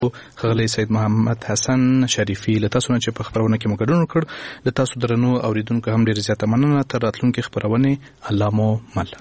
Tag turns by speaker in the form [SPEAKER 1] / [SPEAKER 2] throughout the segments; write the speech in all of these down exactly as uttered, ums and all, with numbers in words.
[SPEAKER 1] ښاغلی سید محمد حسن شریفي له تاسو نه چې په خپرونه کې مو ګډون وکړ. له تاسو درنو اوریدونکو هم ډېره زیاته مننه. تر راتلونکې خپرونې الله مو مل.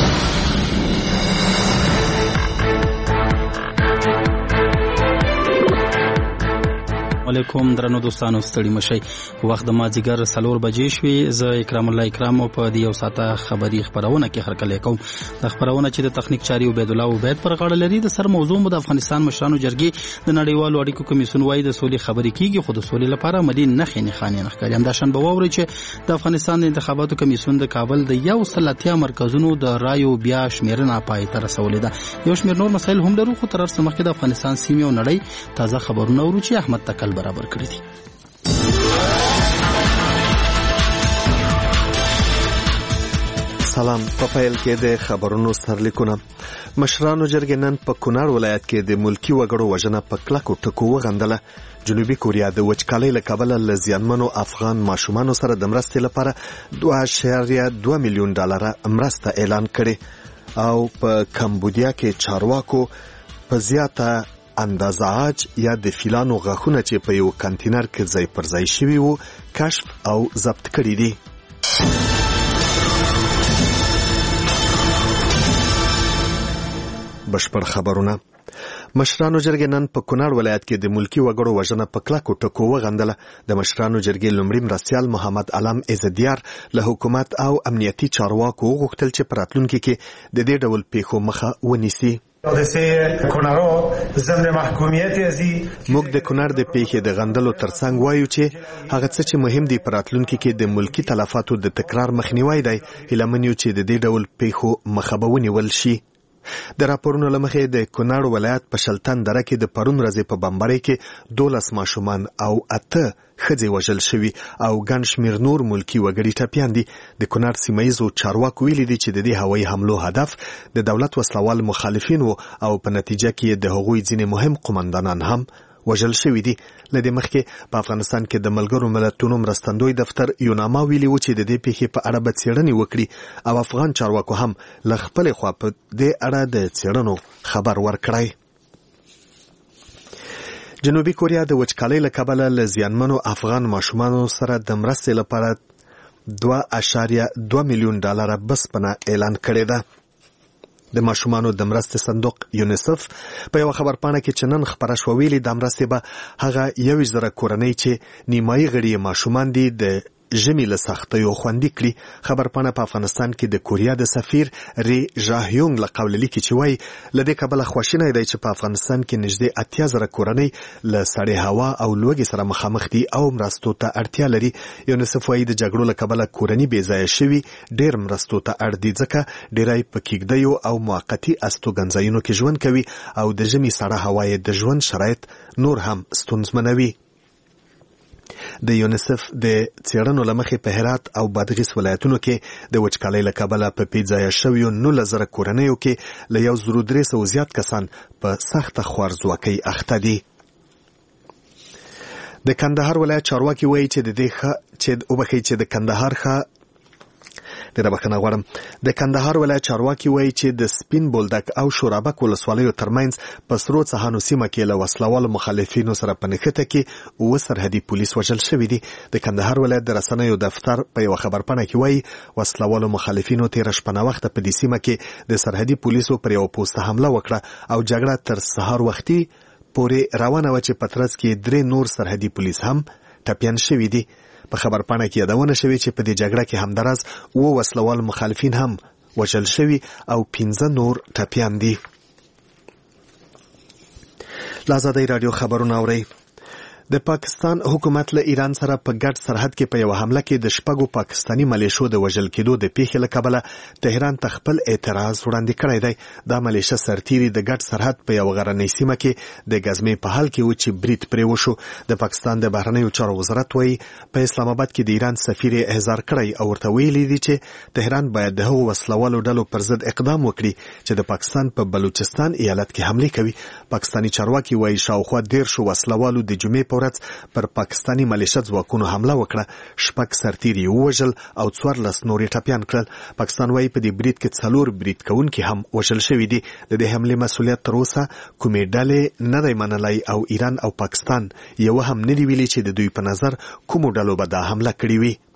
[SPEAKER 2] علیکم درنو دوستانو، ستړي مشئ. وخت د مازدیګر څلور بجې شوې. زه اکرام الله اکرام په دې یو ساعته خبري خبرونه کې هرکلی کوم. د خبرونه چې د تخنیک چاري عبید الله عبید پر غاړه لري. د سر موضوع مو د افغانستان مشرانو جرګې د نړیوالو اړیکو کمیسیون وايي د سولې خبرې کیږي، خو د سولې لپاره ملي نښې نښانې نه ښکاري. همداشان به واورئ چې د افغانستان د انتخاباتو کمیسیون د کابل د یو سل اتیا مرکزونو د رایو بیا شمیرنه پای ته رسولې ده. یو شمېر نور مسایل هم لرو، خو تر هر څه مخکې د افغانستان سیمې او نړۍ تازه خبرونه اورو چې احمد تکل برابر کړی دي.
[SPEAKER 3] سلام. په پیل کې د خبرونو سرلیکونه. مشرانو جرګې نن په کونړ ولایت کې د ملکی وګړو وژنه په کلکو ټکو وغندله. جنوبي کوریا د وچکالۍ له کبله له زیانمنو افغان ماشومانو سره د مرستې لپاره دوه اعشاریه دوه میلیون ډالر مرسته اعلان کړي. او په کمبودیا کې چارواکو په زیاته اندازه عاج یا د فیلانو غاښونه چې په یو کانتینر کې ځای پر ځای شوي وو کشف او ضبط کړي دي. بشپړ خبرونه. مشرانو جرګې نن په کونړ ولایت کې د ملکی وګړو وژنه په کلکو ټکو وغندله. د مشرانو جرګې لومړي مرستیال محمد علم عزدیار له حکومت او امنیتي چارواکو وغوښتل چې په راتلونکي کې د دې ډول پیښو مخه ونیسي. موږ د کونړ د پیښې د غندلو ترڅنګ وایو چې هغه څه چې مهم دي په راتلونکي کې د ملکی تلفاتو د تکرار مخنیوی دی. هیله من یو چې د دې ډول پیښو مخه به ونیول شي. د راپورونو له مخې د کونړ ولایت په شلتن دره کې د پرون ورځې په بمبارۍ کې دولس ماشومان او اته ښځې وژل شوي او ګڼ شمېر نور ملکي وګړي ټپیان دي. د کونړ سیمه ییزو چارواکو ویلي دي چې د دې هوایي حملو هدف د دولت وسلوال مخالفین وو او په نتیجه کې د هغوی ځینې مهم قومندانان هم وژل شوي دي. له دې مخکې په افغانستان کې د ملګرو ملتونو مرستندوی دفتر یوناما ویلي و چې د دې پیښې په اړه به څېړنې وکړي او افغان چارواکو هم له خپلې خوا په دې اړه د څېړنو خبر ورکړی. جنوبي کوریا د وچکالۍ له کبله له زیانمنو افغان ماشومانو سره د مرستې لپاره دوه اعشاریه دوه میلیون ډالر بسپنه اعلان کړې ده. د ماشومانو د مرستې صندوق یونیسف په یو خبرپاڼه کې چې نن خپره شوه ویلي د مرستې به هغه یویشت زره کورنۍ چې نیمایي غړي ماشومان دي د ژمي له سختیو خوندي کړي. خبرپاڼه په افغانستان کې د کوریا د سفیر ری ژاهیونګ له قوله لیکي چې وایي له دې کبله خواشینی دی چې په افغانستان کې نږدې اتیا زره کورنۍ له سړې هوا او لوږې سره مخامخ دي او مرستو ته اړتیا لري. یونیسف وایي د جګړو له کبله کورنۍ بې ځایه شوي ډېر مرستو ته اړ دي ځکه ډېری په کیږدیو او موقتي استوګنځایونو کې ژوند کوي او د ژمي سړه هوا یې د ژوند شرایط نور هم ستونزمنوي. د یونیسف د څېړنو له مخې په هرات او بادغیس ولایتونو کې د وچکالۍ له کبله په بې ځایه شویو نولس زره کورنیو کې له یو زرو درې سوه زیات کسان په سخته خوارځواکۍ اخته دي. د کندهار ولایت چارواکي وایي چې د دې ښه چې وبښئ چې د کندهار ښه ډېره بخښنه غواړم د کندهار ولایت چارواکي وایي چې د سپین بولدک او شورابک ولسوالیو ترمنځ په سرو څهانو سیمه کې له وسلوالو مخالفینو سره په نښته کې اووه سرحدي پولیس وژل شوي دي. د کندهار ولایت د رسنیو دفتر په یوه خبرپاڼه کې وایي وسلوالو مخالفینو تېره شپه ناوخته په دې سیمه کې د سرحدي پولیسو پر یوه پوسته حمله وکړه او جګړه تر سهار وختي پورې روانه وه چې په ترڅ کې درې نور سرحدي پولیس هم ټپیان شوي دي. په خبرپاڼه کې یادونه شوې چې په دې جګړه کې همداراز اووه وسلوال مخالفین هم وژل شوي او پنځه نور ټپیان دي. له ازادۍ راډیو خبرونه اورئ. د پاکستان حکومت له ایران سره په ګډ سرحد کې په یوه حمله کې د شپږو پاکستاني ملیشو د وژل کېدو د پیښې له کبله تهران ته خپل اعتراض وړاندې کړی دی. دا ملیشه سرتیري د ګډ سرحد په یوه غرنۍ سیمه کې د ګزمې په حال کې و چې برید پرې وشو. د پاکستان د بهرنیو چارو وزارت وایي په اسلام آباد کې د ایران سفیر یې احضار کړی او ورته ویلي دي چې تهران باید د هغو وسلوالو ډلو پر ضد اقدام وکړي چې د پاکستان په بلوچستان ایالت کې حملې کوي. پاکستاني چارواکي وایي شاوخوا دېرشو وسلوالو د جمعې په په ورځ پر پاکستاني ملیشه ځواکونو حمله وکړه، شپږ سرتیري ووژل او څوارلس نور یې ټپیان کړل. پاکستان وايي په دې برید کې څلور برید کوونکي هم وژل شوي دي. د دې حملې مسؤلیت تر اوسه کومې ډلې نه دی منلی او ایران او پاکستان یو هم نه دی ویلي چې د دوی په نظر کومو ډلو به دا حمله کړې وي.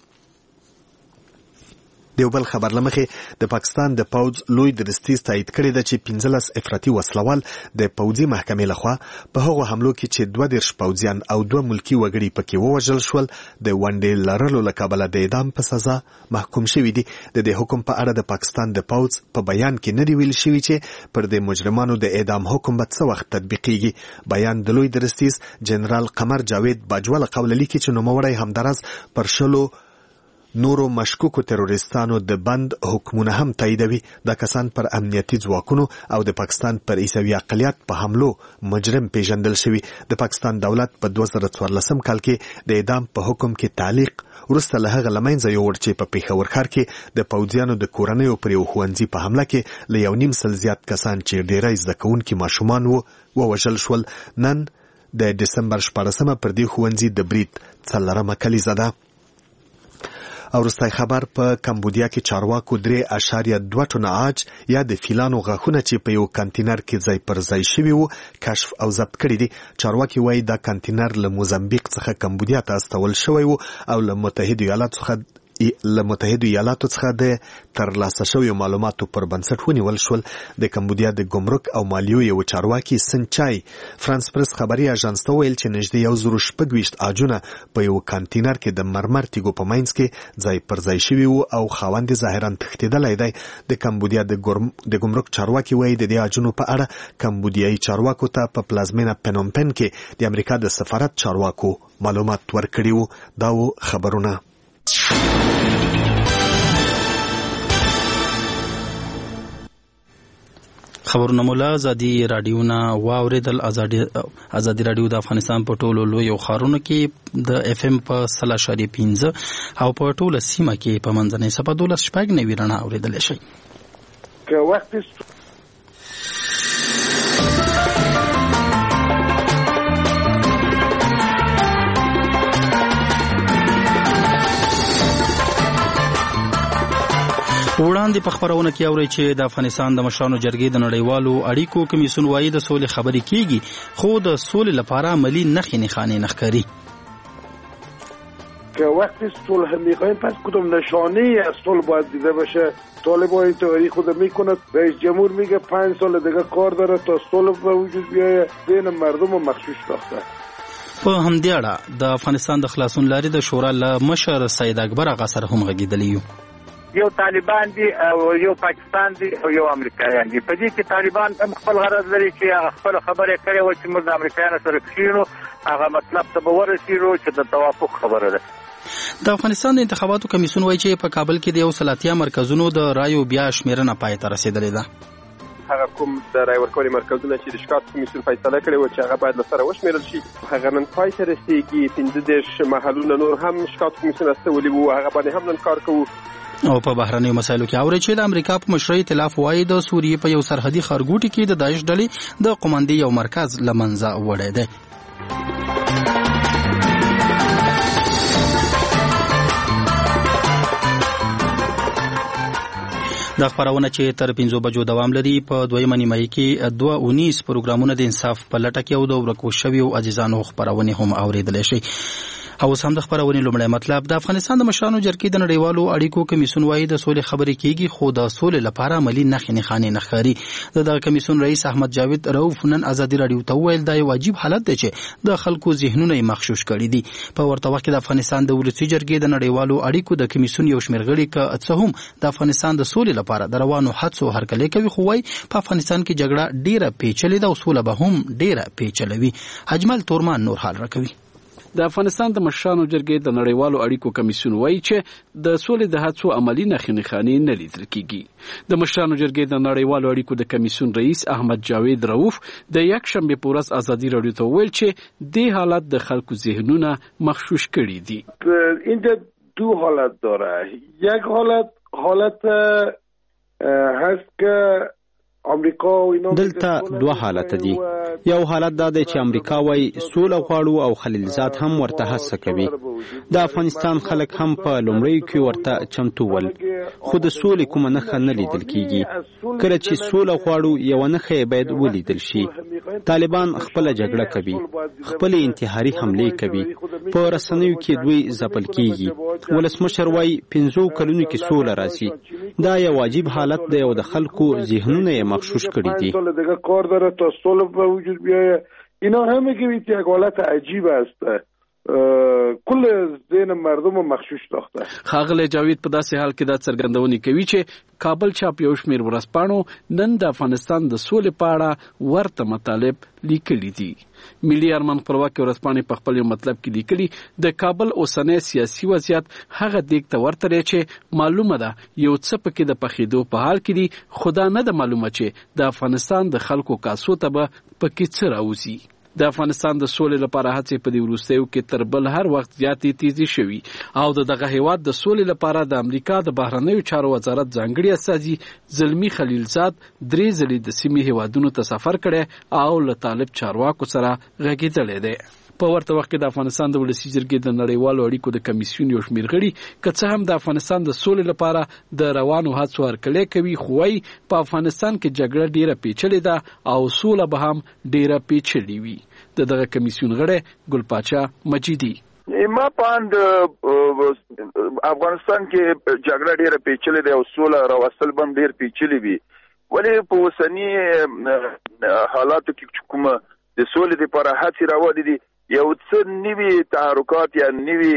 [SPEAKER 3] د یو بل خبر له مخې د پاکستان د پوځ لوی درستیز تایید کړی ده چې پنځلس افراطي وسلوال د پوځي محکمې لخوا په هغو حملو کې چې دوه دېرش پوځیان او دوه ملکي وګړي پکې ووژل شول د ونډې لرلو له کبله د اعدام په سزا محکوم شوي دي. د دې حکم په اړه د پاکستان د پوځ په بیان کې نه دی ویل شوي چې پر د مجرمانو د اعدام حکم به څه وخت تطبیقیږي. بیان د لوی درستیز جنرال قمر جاوید باجوا له قوله لیکي چې نوموړی همداراز پر شلو نورو مشکوکو تروریستانو د بند حکمونه هم تاییدوي. دا کسان پر امنیتي ځواکونو او د پاکستان پر عیسوي اقلیت په حملو مجرم پیژندل شوي. د پاکستان دولت په دوه زره څوارلسم کال کې د اعدام په حکم کې تعلیق وروسته له هغه له منځه یووړ چې په پېښور ښار کې د پوځیانو د کورنیو پر یو ښوونځي په حمله کې له یو نیم سل زیات کسان چې ډېری زده کوونکي ماشومان وو ووژل شول. نن د ډسمبر شپاړسمه پر دې ښوونځي د برید څلورمه کلیزه ده. او وروستی خبر په کمبودیا کې چارواکو درې اشاریه دوه ټنه عاج یا د فیلانو غاښونه چې په یو کانتینر کې ځای پر ځای شوي وو کشف او ضبط کړي دي. چارواکي وایي دا کانتینر له موزمبیق څخه کمبودیا ته استول شوی وو او له متحدو ایالاتو څخه له متحدو ایالاتو څخه د ترلاسه شویو معلوماتو پر بنسټ ونیول شول. د کمبودیا د ګمرک او مالیو یو چارواکي سنچای فرانس پرس خبري اژانس ته ویل چې نږدې یو زرو شپږ ویشت عاجونه په یو کانتینر کې د مرمر تیږو په منځ کې ځای پر ځای شوي وو او خاوند ظاهرا تښتېدلی دی. د کمبودیا د ګمرک چارواکي وایي د دې عاجونو په اړه کمبودیایي چارواکو ته په پلازمینه پنومپن کې د امریکا د سفارت چارواکو معلومات ورکړي وو. دا و خبرونه.
[SPEAKER 2] خبرونه مولا ازادي رادیو نه واوریدل. ازادي ازادي رادیو د افغانستان په ټولو لویو ښارونو کې د اف ام په سل اشاریه پنځه او په ټوله سیمه کې په منځنۍ څپه دولس شپږ نوي رڼا اوریدلی شي.
[SPEAKER 4] که وقتی
[SPEAKER 2] وړاندې په خبرونه کې اوري چې د افغانستان د مشرانو جرګې د نړیوالو اړیکو کمیسیون وايي د سولې خبرې کیږي خو د سولې لپاره عملی نښې نښانې نه ښکاري.
[SPEAKER 4] که وقتی صلح میخوایم پس کدوم نشانه ای از صلح باید دیده باشه؟ طالبان این تئوری خود میکنه، رئیس جمهور میگه پنج سال دیگه کار داره تا صلح به وجود بیایه، بین مردم رو مغشوش ساخته.
[SPEAKER 2] په همدې اړه د افغانستان د خلاصون لارې د شورا له مشر سید اکبر آغا سره هم غږېدلی یو.
[SPEAKER 5] یو طالبان دي او یو پاکستان دي او یو امریکایان دي. په دې کې طالبان هم خپل غرض لري چې خپل خبره کوي او چې موږ د امریکایانو سره کښینو هغه مطلب ته به ورسېږو چې د توافق خبره ده.
[SPEAKER 2] د افغانستان د انتخاباتو کمیسیون وایي چې په کابل کې د یو سل اتیا مرکزونو د رایو بیا شمیرنه پای ته رسېدلې ده.
[SPEAKER 6] هغه کوم د رای ورکولو مرکزونه چې د شکایت کمیسیون فیصله کړې و چې هغه باید له سره وشمیرل شي هغه نن پای ته رسېږي. پنځه دېرش محلونه نور هم شکایت کمیسیون استولي وو، هغه باندې هم نن کار کوو.
[SPEAKER 2] او په بهرنیو مسایلو کې اوري چې د امریکا په مشرۍ ائتلاف وايي د سوریې په یو سرحدي ښارګوټي کې د داعش ډلې د قومندې یو مرکز له منځه وړی دی. دا خبرونه چې تر پنځو بجو دوام لري په دویمه نیمایي کې دوه اونیس پروګرامونه د انصاف په لټه کې او د ورکو شویو عزیزانو خبرونه هم اوریدلی شي. او سم د خبرونې لومړی مطلب د افغانستان د مشرانو جرګې د نړیوالو اړیکو کمیسیون وايي د سولې خبرې کیږي خو د سولې لپاره عملی نښې نښانې نه ښکاري. د دغه کمیسیون رئیس احمد جاوید رؤف نن ازادي رادیو ته وویل دا یو عجیب حالت دی چې د خلکو ذهنونه یې مغشوش کړي دي. په ورته وخت کې د افغانستان د ولسي جرګې د نړیوالو اړیکو د کمیسیون یو شمېر غړي که څه هم د افغانستان د سولې لپاره د روانو هڅو هرکلی کوي خو وايي په افغانستان کې جګړه ډیره پیچلې ده او سوله به هم ډیره پیچلې وي. اجمل تورمان نور حال راکوي.
[SPEAKER 7] د افغانستان د مشرانو جرګې د نړیوالو اړیکو کمیسیون وایي چې د سولې د هڅو عملی نښې نښانې نه لیدل کیږي. د مشرانو جرګې د نړیوالو اړیکو د کمیسیون رئیس احمد جاوید رؤف د یک شنبه په ورځ ازادي رادیو ته ویل چې دې حالت د خلکو ذهنونه مغشوش کړي دي.
[SPEAKER 4] اینجا دو حالت داره. یک حالت حالت هست که امریکا او اینا
[SPEAKER 8] دلته دوه حالت دي. یو حالت دا دی چې امریکا وایي سوله غواړو او خلیلزاد هم ورته هڅه کوي. د افغانستان خلک هم په لومړیو کې ورته چمتو ول، خو د سولې کومه نښه نه لیدل کیږي. کله چې سوله غواړو یو نښه باید ولیدل شي. طالبان خپل جګړه کوي، خپل انتحاري حمله کوي، په رسنیو کې دوی ځپل کیږي. ولسمشر وایي پنځو کلونو کې سوله راځي. دا یو واجب حالت دی او د خلکو ذهنونه یې مغشوش کړي دي.
[SPEAKER 4] کار داره تا سوله به وجود بیایه. اینا همه که یک حالت عجیب است. کل ذهن مردم مغشوش ساخته.
[SPEAKER 7] ښاغلی جاوید په داسې حال کې دا څرګندونې کوي چې کابل چاپ یو شمېر ورځپاڼو نن د افغانستان د سولې په اړه ورته مطالب لیکلي دي. ملي ارمان خپلواکي ورځپاڼې په خپل یو مطلب کې لیکلي د کابل اوسنی سیاسي وضعیت هغه دیګ ته ورته دی چې معلومه ده یو څه پکې د پخېدو په حال کې دي، خو دا نه ده معلومه چې د افغانستان د خلکو کاسو ته به پکې څه راوځي. د افغانستان د سولې لپاره هڅې په دې وروستیو کې تر بل هر وخت زیاتې تیزی شوي او د دغه هیواد د سولې لپاره د امریکا د بهرنیو چارو وزارت ځانګړي استازي زلمی خلیلزاد درې ځلې د سیمې هیوادونو ته سفر کړی او له طالب چارواکو سره غږېدلی دی. په ورته وخت کې د افغانستان د ولسي جرګې د نړیوالو اړیکو د کمیسیون یو شمېر غړي که څه هم د افغانستان د سولې لپاره د روانو هڅو هرکلی کوي، خو وايي په افغانستان کې جګړه ډیره پیچلې ده او سوله به هم ډیره پیچلې وي. د دغه کمیسیون غړی ګلپاچا مجیدي
[SPEAKER 9] ما پاند افغانستان کې جګړه ډیره پیچلې ده او سوله راوستل بم ډیر پیچلې وي، ولی په اوسني حالاتو کې کوم د سولې لپاره هڅې راوړي دي یو څه نوي تحرکات یا نوي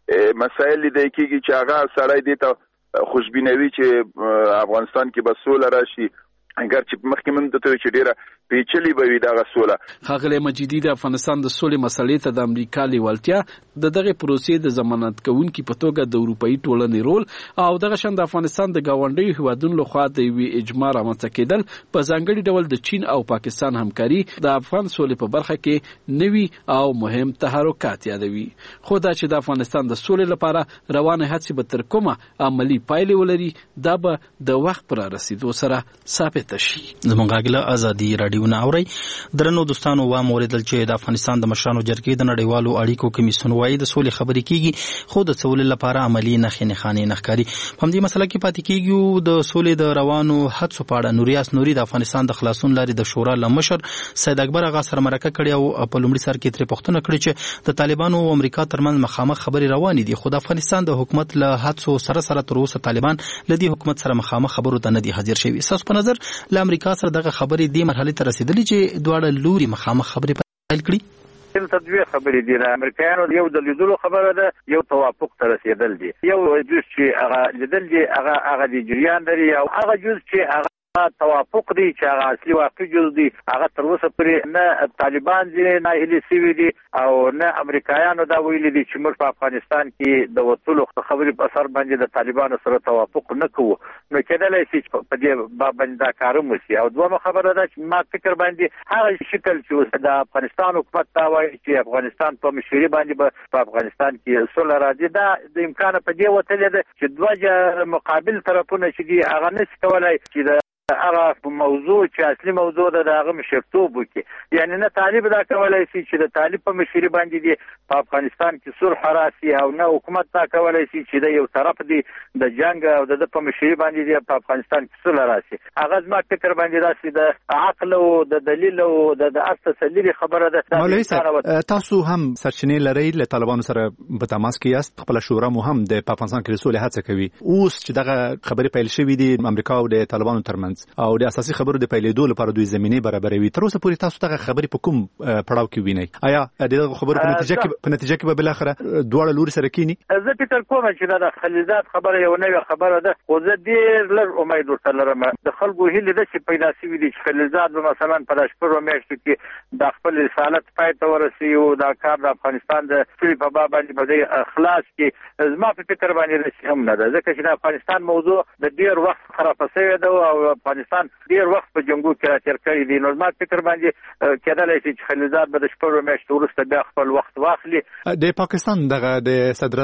[SPEAKER 9] مسایل لیدل کېږي چې هغه سړی دې ته خوشبینوي چې افغانستان کې به سوله راشي، اگر چې مخکې موږ ته چې ډیره پیچلې به وي دغه سوله.
[SPEAKER 7] ښاغلی مجیدي د افغانستان د سولې مسلې ته د امریکا لیوالتیا د دغه پروسې د ضمانت کوونکي په توګه د اروپایي ټولنې رول او دغه شان د افغانستان د ګاونډیو هیوادونو لخوا د یوې اجماع رامنځته کېدل په ځانګړي ډول د چین او پاکستان همکاري د افغان سولې په برخه کې نوي او مهم تحرکات یادوي. خو دا چې د افغانستان د سولې لپاره روانه هڅې به تر کومه عملي پایلې ولري دا به د وخت پر رسیدو سره ثابت شي.
[SPEAKER 2] زموږ غاګله ازادي رادیو نه اوري. درنو دوستانو و موریدل چې د افغانستان د مشرانو جرګې د نړیوالو اړیکو کمیسیون وايي د سولې خبرې کیږي، خو د سولې لپاره عملی نښې نښانې نه ښکاري. په همدې مسله کې پاتې کیږو د سولې د روانو هڅو په اړه نوریاس نوري د افغانستان د خلاصون لارې د شورا له مشر سید اکبر اغا سره مرکه کړې او په لومړي سر کې ترې پوښتنه کړې چې د طالبانو او امریکا ترمنځ مخامخ خبرې روانې دي، خو د افغانستان د حکومت له هڅو سره سره تر اوسه طالبان له دې حکومت سره مخامخ خبرو ته نه دي حاضر شوي. تاسو په نظر له امریکا سره دغه خبرې دې مرحلې ته رسیدلې چې دواړه لوري مخامخ خبرې پیل کړي؟
[SPEAKER 5] دلته دوه خبرې دي. د امریکایانو یو د لیدلو خبره ده، یو توافق ته رسیدل دي. یو جز چې هغه لیدل دي هغه هغه د جریان لري او هغه جز چې هغه توافق دی چې هغه اصلي واقعي جز دی هغه تر اوسه پورې نه طالبان ځینې ناهیلي سوي دي او نه امریکایانو دا ویلي دي چې موږ په افغانستان کې د وتلو خبرې په سر باندې د طالبانو سره توافق نه کوو، نو کېدلی شي چې په دې باندې دا کار وشي. او دویمه خبره ده چې ما فکر باندې هغه شکل چې د افغانستان حکومت دا وایي چې افغانستان په مشري باندې به په افغانستان کې سوله راځي، دا د امکانه په دې وتلې ده چې دوه مقابل طرفونه چې دي هغه نشي کولی چې د هغه موضوع چې اصلي موضوع ده د هغه مشرتوب وکړي. یعنی نه طالب دا کولی شي چې د طالب په مشري باندې دی په افغانستان کې صلح راسي او نه حکومت دا کولی شي چې د یو طرف دی د جنگ او د په مشري باندې دی په افغانستان کې صلح راسي. هغه زما فکر باندې داسې د عقل او د دلیل او د د تسلیل خبره ده.
[SPEAKER 10] مولوي صاحب تاسو هم سرچینې لرئ، له طالبانو سره په تماس کې یاست، خپل شورا مو هم د افغانستان کې رسول هڅه کوي. اوس چې دغه خبرې پیل شوې دي امریکا او د طالبانو ترمنځ او د اساسي خبرو د پیلېدو لپاره دوی زمینه برابروي، تر اوسه پورې تاسو دغه خبرې په کوم پړاو کې وینئ؟ آیا دغه خبرو په نتیجه کې په نتیجه کې به بل اخره دواړه لوري سره کینی؟
[SPEAKER 5] زه فکر کوم چې دا خلیزات خبره یو نوې خبره ده، خو زه ډېر لږ امید ورته لرم. د خلکو هیله ده چې پیدا شوي دي چې خلیزات به مثلا په شپږو میاشتو کې د خپل رسالت پای ته ورسوي او دا کار د افغانستان د سولې په باب باندې په خلاص کې زما په فکر باندې رسي هم نه ده، ځکه چې د افغانستان موضوع د ډېر وخت خراب شوی ده او افغانستان ډیر وخت په جنگو کې راځر کړی دي. نو ما فکر باندې کېدلی شي چې خلیزات به د شپږو میاشتو وروسته بیا خپل وخت واخلي.
[SPEAKER 10] د پاکستان دغه د صدر اعظم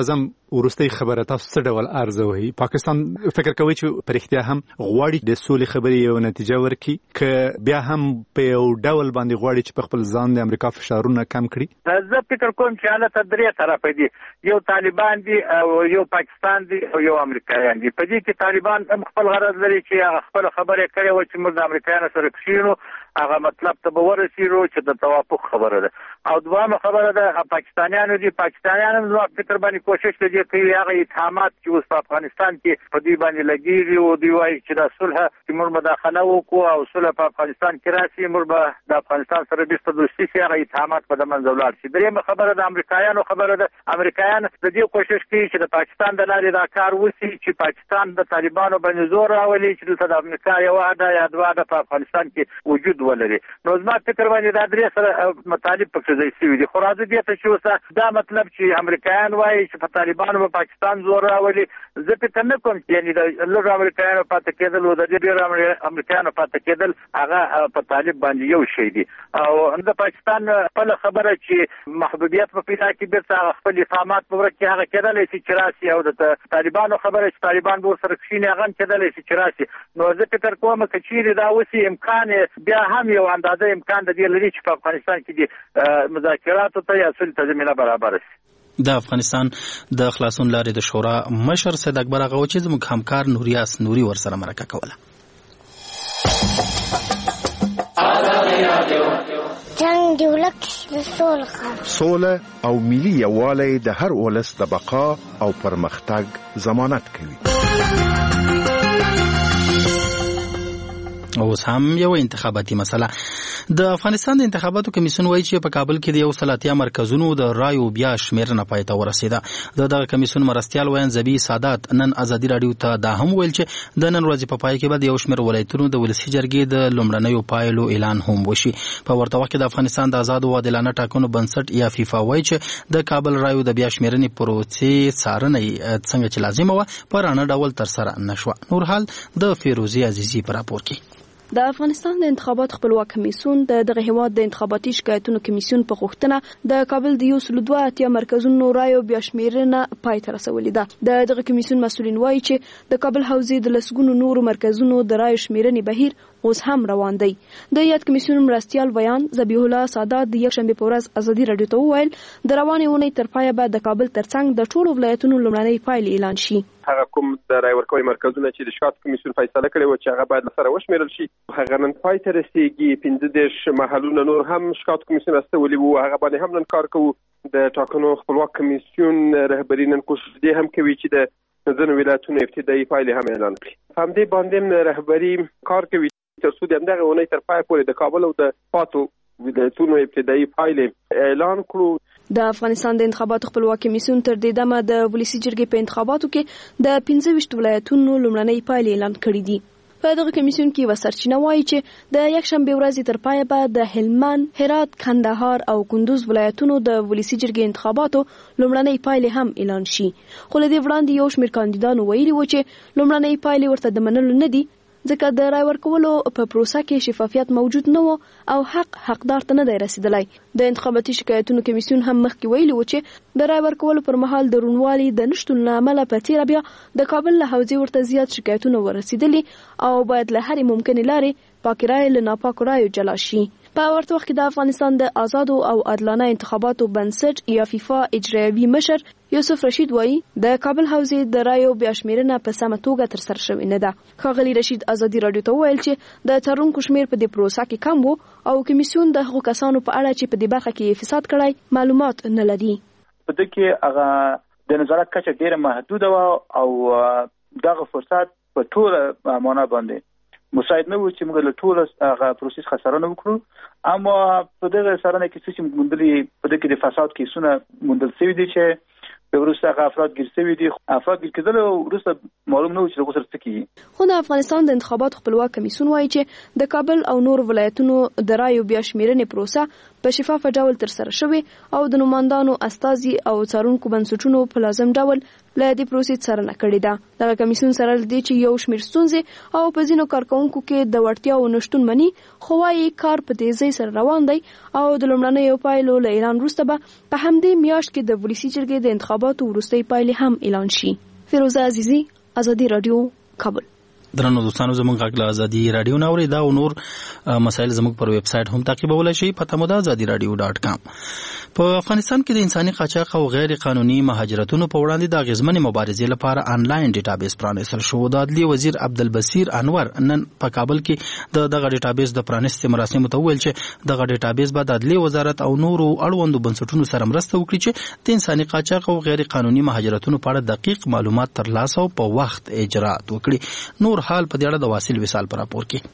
[SPEAKER 10] ورستۍ خبره تاسو څه ډول ارزوي؟ پاکستان فکر کوي چې پرختیا هم غواړي د سولې خبرې یو نتیجه ورکړي ک بیا هم په یو ډول باندې غواړي چې په خپل ځان د امریکا فشارونه کم کړي؟
[SPEAKER 5] زه فکر کوم چې حالت درې طرفه دي، یو طالبان دي او یو پاکستان دي او یو امریکایان دي. په دې کې طالبان هم خپل غرض لري چې خپل خبره کوي او چې موږ د امریکایانو سره کښینو هغه مطلب ته به ورسېږو چې د توافق خبره ده. او دویمه خبره ده پاکستانیانو دي، پاکستانیان هم زما فکر باندې کوشش کوي کوي هغه اتهامات چې اوس په افغانستان کې په دوی باندې لګېږي او دوی وایي چې د صلح چې موږ مداخله وکړو او صلح په افغانستان کې راشي، موږ به د افغانستان سره بیرته دوستي شي، هغه اتهامات به د منځه ولاړ شي. درېیمه خبره د امریکایانو خبره ده، امریکایان د دې کوشش کوي چې د پاکستان د لارې دا کار وشي چې پاکستان د طالبانو باندې زور راولي چې دلته د امریکا یو اډه یا دوه اډه په افغانستان کې وجود ولري. نو زما فکر باندې دا درې سره مطالب پکې ځای شوي دي. خو راځي دې ته چې اوس دا مطلب چې امریکایان وایي چې په طالبانو په پاکستان زور راولي، زه فکر نه کوم چې یعنې د لږ امریکایانو پاتې کېدل او د ډېرو امریکایانو پاتې کېدل هغه په طالب باندې یو شی دي. او د پاکستان خپله خبره چې محدودیت په پیدا کې بیرته هغه خپل افهامات په ورځ کې هغه کېدلی شي چې راشي، او د طالبانو خبره چې طالبان به ورسره کښېني هغه هم کېدلی شي چې راشي. نو زه فکر کوم که چیرې دا اوسي امکان بیا هم یو اندازه امکان د دې لري چې په افغانستان کې د مذاکراتو ته یا صلح ته زمینه برابره شي.
[SPEAKER 2] د افغانستان د خلاصون لارې د شورا مشر سید اکبر هغه چې زموږ همکار نوریاس نوري ورسره مرکه کوله.
[SPEAKER 11] جنگ دی ولک سوله
[SPEAKER 12] سوله او ملي یووالی د هر ولس د بقا او پرمختګ ضمانت کوي.
[SPEAKER 2] اوس هم یو انتخاباتي مسله. د افغانستان د انتخاباتو کمیسیون وایي چې په کابل کې د یو سل اتیا مرکزونو د رایو بیا شمیرنه پای ته ورسېده. د دغه کمیسیون مرستیال ویان زبی سادات نن ازادي راډیو ته دا هم ویل چې د نن ورځې په پای کې به د یو شمېر ولایتونو د ولسي جرګې د لومړنیو پایلو اعلان هم وشي. په ورته وخت کې د افغانستان د آزادو او عادلانه ټاکنو بنسټ یا فیفا وایي چې د کابل رایو د بیا شمیرنې پروسې څارنه څنګه چې لازمه وه په رانه ډول ترسره نه شوه. نور حال د فیروزي عزیزي په راپور کې.
[SPEAKER 13] د افغانستان د انتخابات خپلواک کمیسیون د دغه هیواد د انتخاباتي شکایتونو کمیسیون په غوښتنه د کابل د یو سل دوه اتیا مرکزونو رایو بیا شمیرنه پای ته رسولې ده. د دغه کمیسیون مسؤلین وایي چې د کابل حوزې د لسګونو نورو مرکزونو د رایو شمیرنې بهیر اوس هم روان دی. د یاد کمیسیون مرستیال ویان ذبیح الله سادات د یکشنبه په ورځ ازادي راډیو ته وویل د روانې اونۍ تر پایه به د کابل ترڅنګ د ټولو ولایتونو لومړنۍ پایلې اعلان شي.
[SPEAKER 6] هغه کوم د رای ورکوي مرکزونه چې د شکایت کمیسیون فیصله کړې و چې هغه باید سره وشمیرل شي، هغه نن پای ته رسیږي. پنځه دېرش محلونه نور هم شکایت کمیسیون استولي وو، هغه باندې هم نن کار کوو. د ټاکنو خپلواک کمیسیون رهبري نن کوشش دې هم کوي چې د ځینو ولایتونو ابتدایي پایلې هم اعلان کړي. همدې باندې رهبري کار کوي تر څو د همدغه اونۍ تر پایه پورې د کابل او د پاتو ولایتونو ابتدایي پایلې اعلان کړو.
[SPEAKER 13] د افغانستان د انتخاباتو خپلواک کمیسیون تر دې دمه د ولسي جرګې په انتخاباتو کې د پنځه ویشت ولایتونو لومړنۍ پایلې اعلان کړې دي. په دغه کمیسیون کې یوه سرچینه وایي چې د یکشنبې ورځې تر پایه به د هلمند، هرات، کندهار او کندوز ولایتونو د ولسي جرګې انتخاباتو لومړنۍ پایلې هم اعلان شي. خو له دې وړاندې یو شمېر کاندیدانو ویلي و چې لومړنۍ پایلې ورته د منلو نه دي، ځکه د رای ورکولو په پروسه کې شفافیت موجود نه و او حق حقدار ته نه دی رسیدلی. د انتخاباتي شکایتونو کمیسیون هم مخکې ویلي و چې د رای ورکولو پر مهال د روڼوالي د نشتون له امله په تیره بیا د کابل له حوزې ورته زیات شکایتونه ورسېدلي او باید له هرې ممکنې لارې پاکې رایې له ناپاکو رایو جلا شي. په ورته وخت کې د افغانستان د آزادو او عادلانه انتخاباتو بنسټ یا فیفا اجرایوي مشر یوسف رشید وایي د کابل حوزې د رایو بیا شمیرنه په سمه توګه ترسره شوې نه ده. ښاغلي رشید ازادي راډیو ته وویل چې د څارونکو شمیر په دې پروسه کې کم و او کمیسیون د هغو کسانو په اړه چې په دې برخه کې فساد کړی معلومات نه لري.
[SPEAKER 14] په دې کې هغه د نظارت کچه ډیره محدوده و او دغه فرصت په ټوله معنا باندې مساعد نه و چې موږ له ټوله هغه پروسس خسرانه وکړو. اما په دغه سرانه کې چې موږ مندلي په دې کې د فساد کیسونه مندل شوي دي چې د وروسته هغه افراد ګیر شوي دي. افراد ګیر کېدل او وروسته معلوم نه و چې دغه سره څه کېږي.
[SPEAKER 13] خو د افغانستان د انتخاباتو خپلواک کمیسیون وایي چې د کابل او نور ولایتونو د رایو بیا شمیرنې پروسه په شفاف ډول ترسره شوې او د نوماندانو استازي او څارونکو بنسټونو په لازم ډول له دې پروسې څارنه کړې ده. دغه کمیسیون سره لدې چې یو شمېر ستونزې او په ځینو کارکوونکو کې د وړتیاو نشتون مني، خو وايي کار په تیزۍ سره روان دی او د لومړنیو پایلو له اعلان وروسته به په همدې میاشت کې د ولسي جرګې د انتخاباتو وروستۍ پایلې هم اعلان شي. فیروزه عزیزی، ازادي رادیو، کابل.
[SPEAKER 2] درنو دوستانو زموږ غږ له ازادي رادیو نه اوري دا او نور مسایل زموږ پر ویب سټ هم تعقیبولای شي. پته مو ده ازادي رادیو ډاټ کام. په افغانستان کې د انساني قاچاق او غیر قانوني مهاجرتونو په وړاندې د غزمنې مبارزې لپاره آنلاین ډیټابیس پرانیستل شو. د عدلي وزیر عبدالبصیر انور نن په کابل کې د دغه ډیټابیس د پرانیستې مراسمو ته وویل چې دغه ډیټابیس به د عدلي وزارت او نورو اړوندو بنسټونو سره مرسته وکړي چې د انساني قاچاق او غیر قانوني مهاجرتونو په اړه دقیق معلومات ترلاسه او په وخت اجرات وکړي. نور حال په دې اړه د واصل وصال پر راپور کې.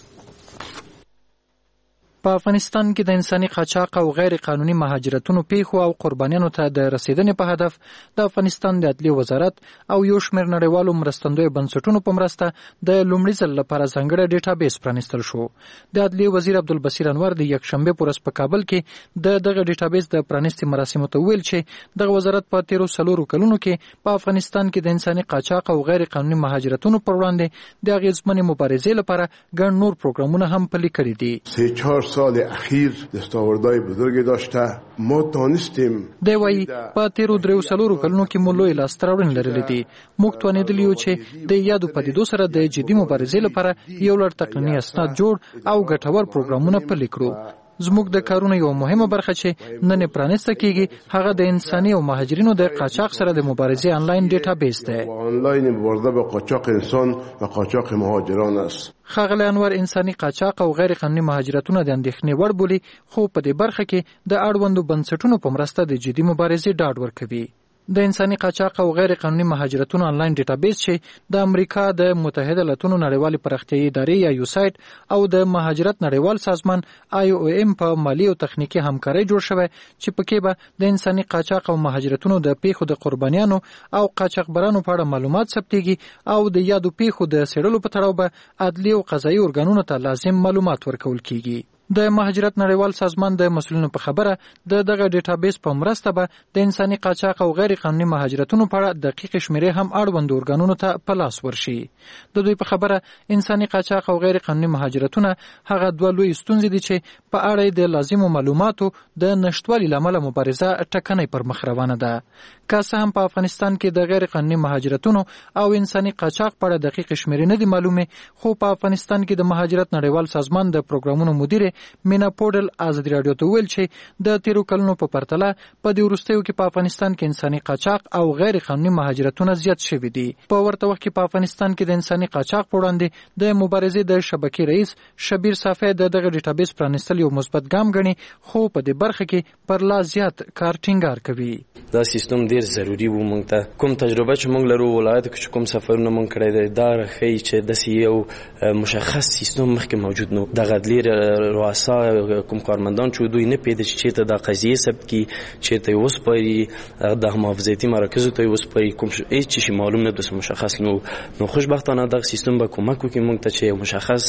[SPEAKER 15] په افغانستان کې د انساني قاچاق او غیر قانوني مهاجرتونو پیښو او قربانیانو ته د رسیدنې په هدف د افغانستان د عدلي وزارت او یو شمېر نړیوالو مرستندویو بنسټونو په مرسته د لومړي ځل لپاره ځانګړی ډیټابیس پرانیستل شو. د عدلي وزیر عبدالبصیر انور د یکشنبه په ورځ په کابل کې د دغه ډیټابیس د پرانیستې مراسمو ته ویل چې دغه وزارت په تیرو څلورو کلونو کې په افغانستان کې د انساني قاچاق او غیر قانوني مهاجرتونو پر وړاندې د اغیزمنې مبارزې لپاره ګڼ نور پروګرامونه هم پلي کړي دي.
[SPEAKER 16] سال اخیر دستاوردهای بزرگی داشته ما تانستیم
[SPEAKER 15] دی وایي په تیرو دریو څلورو کلونو کې مو لوی لاسته راوړنې لرلې دي. موږ توانېدلي یو چې د یادو پدیدو سره د جدي مبارزې لپاره یو لړ تقنیني اسناد جوړ او ګټور پروګرامونه پلي کړو. زموږ د کارونو یو مهمه برخه چې نن پرانیسته کیږي هغه د انساني او مهاجرینو د قاچاق سره د مبارزې آنلاین ډیټابیس دی.
[SPEAKER 16] آنلاین مبارزه با قاچاق انسان و قاچاق مهاجران است.
[SPEAKER 15] ښاغلی انور انساني قاچاق او غیر قانوني مهاجرتونه د اندېښنې وړ بولي، خو په دې برخه کې د اړوندو بنسټونو په مرسته د جدي مبارزې ډاډ ورکوي. د انساني قاچاق او غیر قانوني مهاجرتونو آنلاین ډیټابیس چې د امریکا د متحده ایالاتونو نړیوالې پراختیایي ادارې یا یوسایټ او د مهاجرت نړیوال سازمان آی او ایم په مالی او تخنیکي همکارۍ جوړ شوی چې پکې به د انساني قاچاق او مهاجرتونو د پیښو د قربانیانو او قاچاقبرانو په اړه معلومات ثبتېږي او د یادو پیښو د څېړلو په تړاو به عدلي او قضایي ارګانونو ته لازم معلومات ورکول کیږي. د مهاجرت نړیوال سازمان د مسؤلینو په خبره د دغه ډیټابیس په مرسته به د انساني قاچاق او غیر قانوني مهاجرتونو په اړه دقیق شمیرې هم اړوند ارګانونو ته په لاس ورشي. د دوی په خبره انساني قاچاق او غیر قانوني مهاجرتونه هغه دوه لوی ستونزې دي چې په اړه د لازمو معلوماتو د نشټوالي لامل مبارزه ټکنۍ پر مخ روانه ده. که څه هم په افغانستان کې د غیر قانوني مهاجرتونو او انساني قاچاق په اړه دقیق شمیرې نه دي معلومه، خو په افغانستان کې د مهاجرت نړیوال سازمان د پروګرامونو مدیر مینا پوډل ازادي رادیو ته ویل چې د تیرو کلونو په پرتله په دې وروستیو کې په افغانستان کې انساني قاچاق او غیر قانوني مهاجرتونه زیات شوي دي. په ورته وخت کې په افغانستان کې د انساني قاچاق په وړاندې د مبارزې د شبکې رئیس شبیر صافی د دغه ډیټابیس پرانیستل یو مثبت ګام ګڼي، خو په دې برخه کې پر لا زیات کار ټینګار کوي.
[SPEAKER 17] دا سیستم ډیر ضروری وو. موږ ته کوم تجربه چې موږ لرو ولایت کې کوم سفرونه موږ کړی دی دا راښیي چې داسې یو مشخص سیستم مخکې موجود نو. د عدلي رؤسا کوم کارمندان چې دوی نه پیدا چې چیرته د قضیې ثبت کی، چیرته وسپاري، د محافظتي مراکزو ته وسپاري، کوم هیڅ شي معلوم نه ده مشخص نو. نو خوشبختانه دغه سیستم به کومک وکړي موږ ته چې مشخص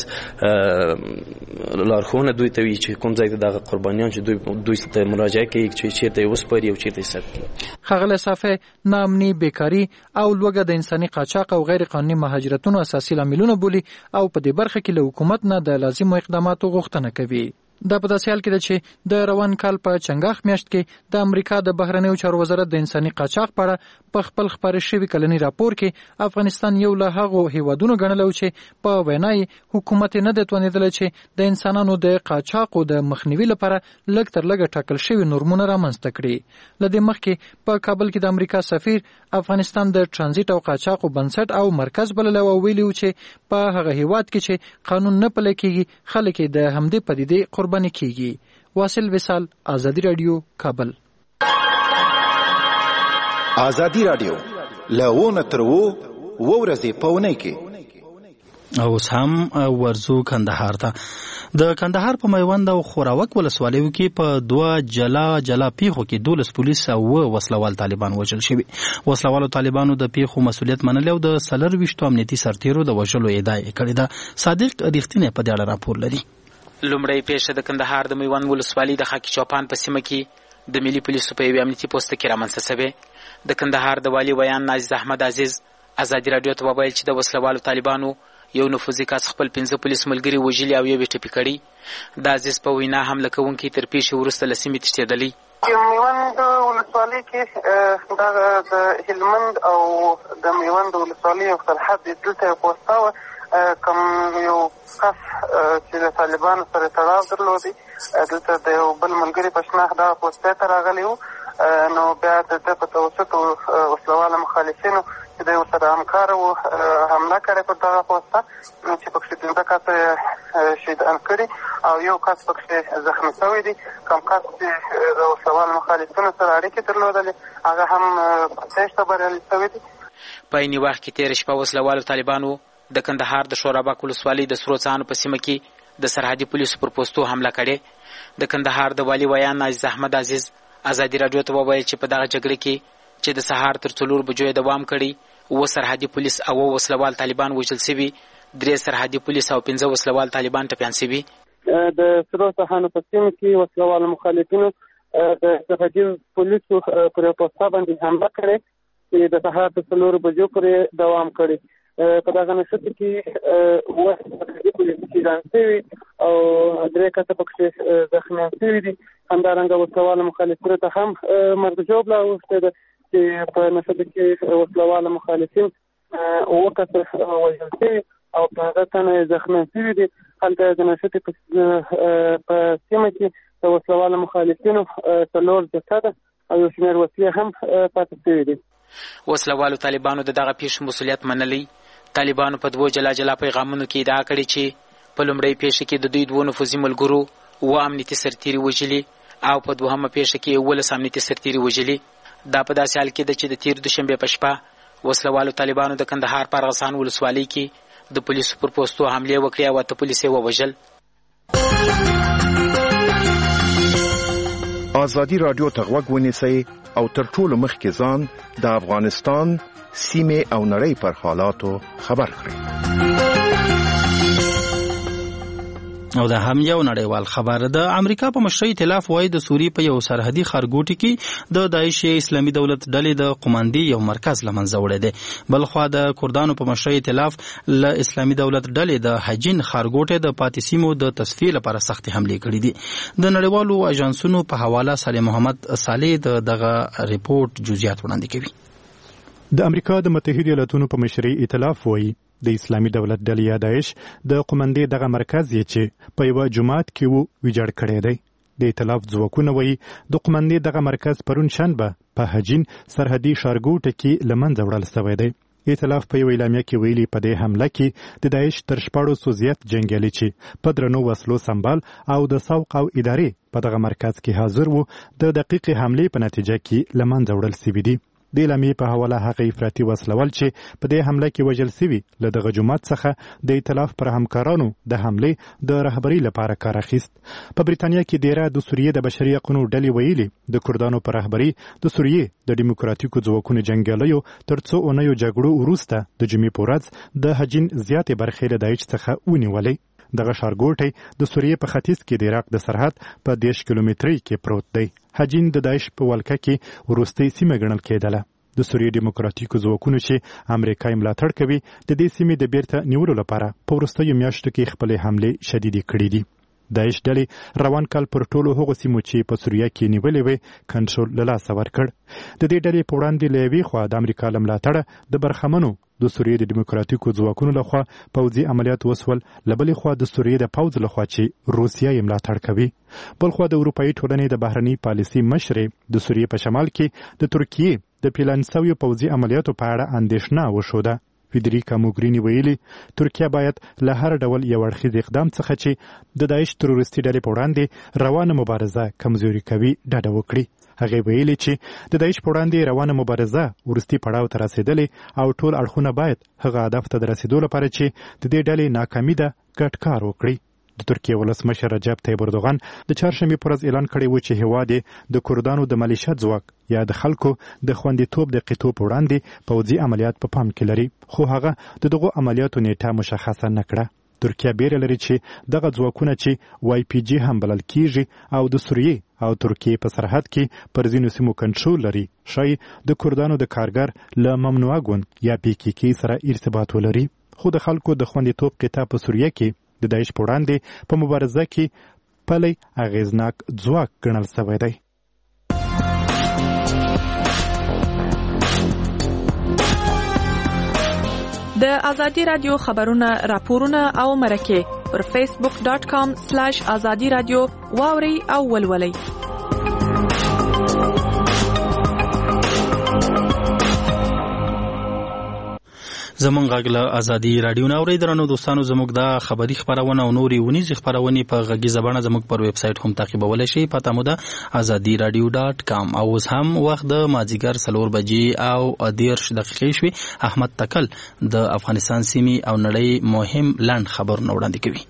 [SPEAKER 17] لارښوونه دوی ته وي چې کوم ځای ته دغه قربانیان چې دوی دوی ته مراجعه کوي چې چیرته وسپاري او چیرته ثبت کړي.
[SPEAKER 15] ښاغلی صافی ناامني، بیکاري او لوږه د انساني قاچاق او غیر قانوني مهاجرتونو اساسي لاملونه بولي او په دې برخه کې له حکومت نه د لازمو اقداماتو غوښتنه کوي. دا په داسې حال کې ده چې د روان کال په چنګاښ میاشت کې د امریکا د بهرنیو چارو وزارت د انساني قاچاق په اړه په خپل خپاره شوي کلني راپور کې افغانستان یو له هغو هیوادونو ګڼلی و چې په وینا یې حکومت نه دی توانېدلی چې د انسانانو د قاچاقو د مخنیوي لپاره لږ تر لږه ټاکل شوي نورمونه رامنځته کړي. له دې مخکې په کابل کې د امریکا سفیر افغانستان د ټرانزیټ او قاچاقو بنسټ او مرکز بللی او ویلي و چې په هغه هیواد کې چې قانون نه پلی کېږي خلک یې د همدې پدیدې قرباني کیږي. واصل وصال، ازادي رادیو، کابل.
[SPEAKER 18] ازادي رادیو لونه تر وو ورځې پونه کې
[SPEAKER 2] او هم ورزو کندهار ته. د کندهار په میوند او خوراوک ولسوالیو کې په دوه جلا جلا پیښو کې دولس پولیس او وسلوال طالبان وژل شوي. وسلوالو طالبانو د پیښو مسؤلیت منلی او د څلرویشتو امنیتي سرتیرو د وژلو ادعا یې کړې ده. صادق ریښتینی په دې اړه راپور لري.
[SPEAKER 19] لومړی پیښه د کندهار د میوند ولسوالۍ د خاکی چوپان په سیمه کې د ملي پولیسو په یوې امنیتي پوسټ کې رامنځته شوې. د کندهار د والي ویان ناجز احمد عزیز ازادي راډیو ته وویل چې د وسلوالو طالبانو یو نفوذي کس خپل پنځه پولیس ملګري وژلي او یو یې ټپي کړي. د عزیز په وینا حمله کوونکي تر پیښې وروسته له سیمې تښتېدلی.
[SPEAKER 20] میوند ولسوالۍ کې دغه د هلمند او د میوند ولسوالۍ یو سرحد دلته یو پوسته وه، کوم یو کس چې د طالبانو سره تړاو درلودی دلته د یو بل ملګري په شناخت دغه پوستې ته راغلی و. نو بیا د ده په توسط وسلواله مخالفینو چې دی ورسره همکاره و حمله کړې پر دغه پوسته چې پکښې پنځه کسه شهیدان کړي او یو کس پکښې زخمي شوی دی. کوم کس چې د وسلواله مخالفینو سره اړیکې درلودلې هغه هم په تېښته بریالي شوی دی.
[SPEAKER 19] په عیني وخت کې تېره شپه وسلوالو طالبانو د کندهار د شورابک ولسوالۍ د سرو څانو په سیمه کې د سرحدي پولیسو پر پوستو حمله کړې. د کندهار د والي ویان ناجز احمد عزیز ازادي راډیو ته وویل چې په دغه جګړه کې چې د سهار تر څلور بجو یې دوام کړی، اووه سرحدي پولیس او اووه وسلوال طالبان وژل سوي، درې سرحدي پولیس او پنځه وسلوال طالبان ټپیان سوي.
[SPEAKER 20] د سرو څانو په سیمه کې وسلوال مخالفینو د سرحدي پولیسو پر پوسټه باندې حمله کړې چې د سهار تر څلور بجو پورې دوام کړی. په دغه نښته کې اووه سرحدي پولیس شهیدان سوي او درې کسه پکښې زخمیان سوي دي. همدارنګه وسلواله مخالفینو ته هم مرګ ژوبله اوښتې ده چې په نښته کې وسلواله مخالفین اووه کسه وژل سوي او پنځه تنه زخمیان سوي دي. هلته د نښتې په سیمه کې د وسلواله مخالفینو څلور جسده او یو شمېر وسلې هم پاتې سوي دي.
[SPEAKER 19] وسلوالو طالبانو د دغه پیښې مسؤلیت منلی. طالبانو په دوو جلا جلا پیغامونو کې ادعا کړې چې په لومړۍ پیښه کې د دوی دوو نفوذي ملګرو اووه امنیتي سرتیري وژلي او په دوهمه پیښه کې اوولس امنیتي سرتیري وژلي. دا په داسې حال کې ده چې د تېر دوشنبې په شپه وسلوالو طالبانو د کندهار په ارغسان ولسوالۍ کې د پولیسو پر پوستو حملې وکړې او اته پولیس یې ووژل.
[SPEAKER 12] ازادي راډیو ته غوږ ونیسئ او تر ټولو مخکې ځان د افغانستان سیمې او نړۍ پر حالاتو خبر کړئ.
[SPEAKER 2] او دا هم یو نړیوال خبر. د امریکا په مشرۍ ائتلاف وايي د سوریې په یو سرحدي ښارګوټي کې د داعش اسلامي دولت ډلې د قوماندې یو مرکز له منځه وړی دی. بلخوا د کردانو په مشرۍ ائتلاف له اسلامي دولت ډلې د حجین ښارګوټي د پاتې سیمو د تصفیې لپاره سختې حملې کړې دي. د نړیوالو اژانسونو په حواله صالح محمد صالح د دغه ریپورت جزئیات وړاندې کوي.
[SPEAKER 21] د امریکا د متحده ایالاتونو په مشرۍ ائتلاف وايي د اسلامي دولت ډلې یا داعش د قوماندې دغه مرکز یې چې په یو جماعت کې وو ویجاړ کړی دی. د ائتلاف ځواکونه وایي د قوماندې دغه مرکز پرون شنبه په حجین سرحدي ښارګوټي کې له منځه وړل شوی دی. ائتلاف په یو اعلامیه کې ویلي په دې حمله کې د داعش تر شپاړسو زیات جنګیالي چې په درنو وسلو سمبال او د سوق او ادارې په دغه مرکز کې حاضر وو د دقیقې حملې په نتیجه کې له منځه وړل شوي دي. د اعلامیې په حواله هغه افراطي وسلوال چې په دې حمله کې وژل شوي له دغه جماعت څخه د ائتلاف پر همکارانو د حملې د رهبرۍ لپاره کار اخیست. په بریتانیا کې ډیره د سوریې د بشري حقوقو ډلې ویلي د کردانو پر رهبرۍ د سوریې د دیموکراتیکو ځواکونو جنګیالیو تر څو اونیو جګړو وروسته د جمعې په ورځ د حجین زیاتې برخې له داعش څخه ونیولې. دغه ښارګوټی د سوریې په ختیځ کې د عراق د سرحد په دېرش کیلومترۍ کې پروت دی. حجین د داعش په ولکه کې وروستۍ سیمه ګڼل کېدله. د سوریې دیموکراتیکو ځواکونو چې امریکا یې ملاتړ کوي د دې سیمې د بیرته نیولو لپاره په وروستیو میاشتو کې خپلې حملې شدیدې کړې دي. داعش ډلې روان کال پر ټولو هغو سیمو چې په سوریه کې نیولې وې کنټرول له لاسه ورکړ. د دې ډلې په وړاندې له یوې خوا د امریکا له ملاتړه د برخمنو د سوریې د دیموکراتیکو ځواکونو لخوا پوځي عملیات وسول، له بلې خوا د سوریې د پوځ لخوا چې روسیه یې ملاتړ کوي. بلخوا د اروپایي ټولنې د بهرنۍ پالیسۍ مشرې د سوریې په شمال کې د ترکیې د پلان شویو پوځي عملیاتو په اړه اندېښنه وښوده. فیدریکا موګرینی ویلي ترکیه باید له هر ډول یو اړخیز اقدام څخه چې د داعش تروریستي ډلې په وړاندې روانه مبارزه کمزوري کوي ډډه وکړي. هغې ویلي چې د داعش په وړاندې روانه مبارزه وروستي پړاو ته رسېدلې او ټول اړخونه باید هغه هدف ته د رسېدو لپاره چې د دې ډلې ناکامي ده ګډ کار وکړي. د ترکیې ولسمشر رجب طیب اردوغان د چهارشنبې په ورځ اعلان کړی و چې هېواد یې د کردانو د ملیشت ځواک یا د خلکو د خوندیتوب د قطعو په وړاندې پوځي عملیات په پام کې لري، خو هغه د دغو عملیاتو نیټه مشخصه نه کړه. ترکیه بیره لري چې دغه ځواکونه چې وای پی جی هم بلل کیږي او د سوریې او ترکیې په سرحد کې پر ځینو سیمو کنټرول لري شاید د کردانو د کارګر له ممنوعه ګوند یا پی کی کی سره ارتباط ولري خو د خلکو د خوندیتوب قطعه په سوریه کې د داعش په وړاندې په مبارزه کې پلی اغیزناک ځواک ګڼل شوی دی.
[SPEAKER 1] د ازادي رادیو خبرونه راپورونه او مرکه پر فیسبوک ډاٹ کام سلیش ازادي رادیو واوري او ولولئ.
[SPEAKER 2] زمونږ غږ له ازادي رادیو نه اورئ. درنو دوستانو زموږ دا خبري خبرونه او نورې ونیزې خبرونې په غږیزه بڼه زموږ پر ویب سایټ هم تعقیبولی شئ. پته مو ده ازادي رادیو ډاټ کام. او اوس هم وخت د مازدیګر څلور بجې او دېرش دقیقې شوې. احمد تکل د افغانستان سیمې او نړۍ مهم لنډ خبرونه وړاندې کوي.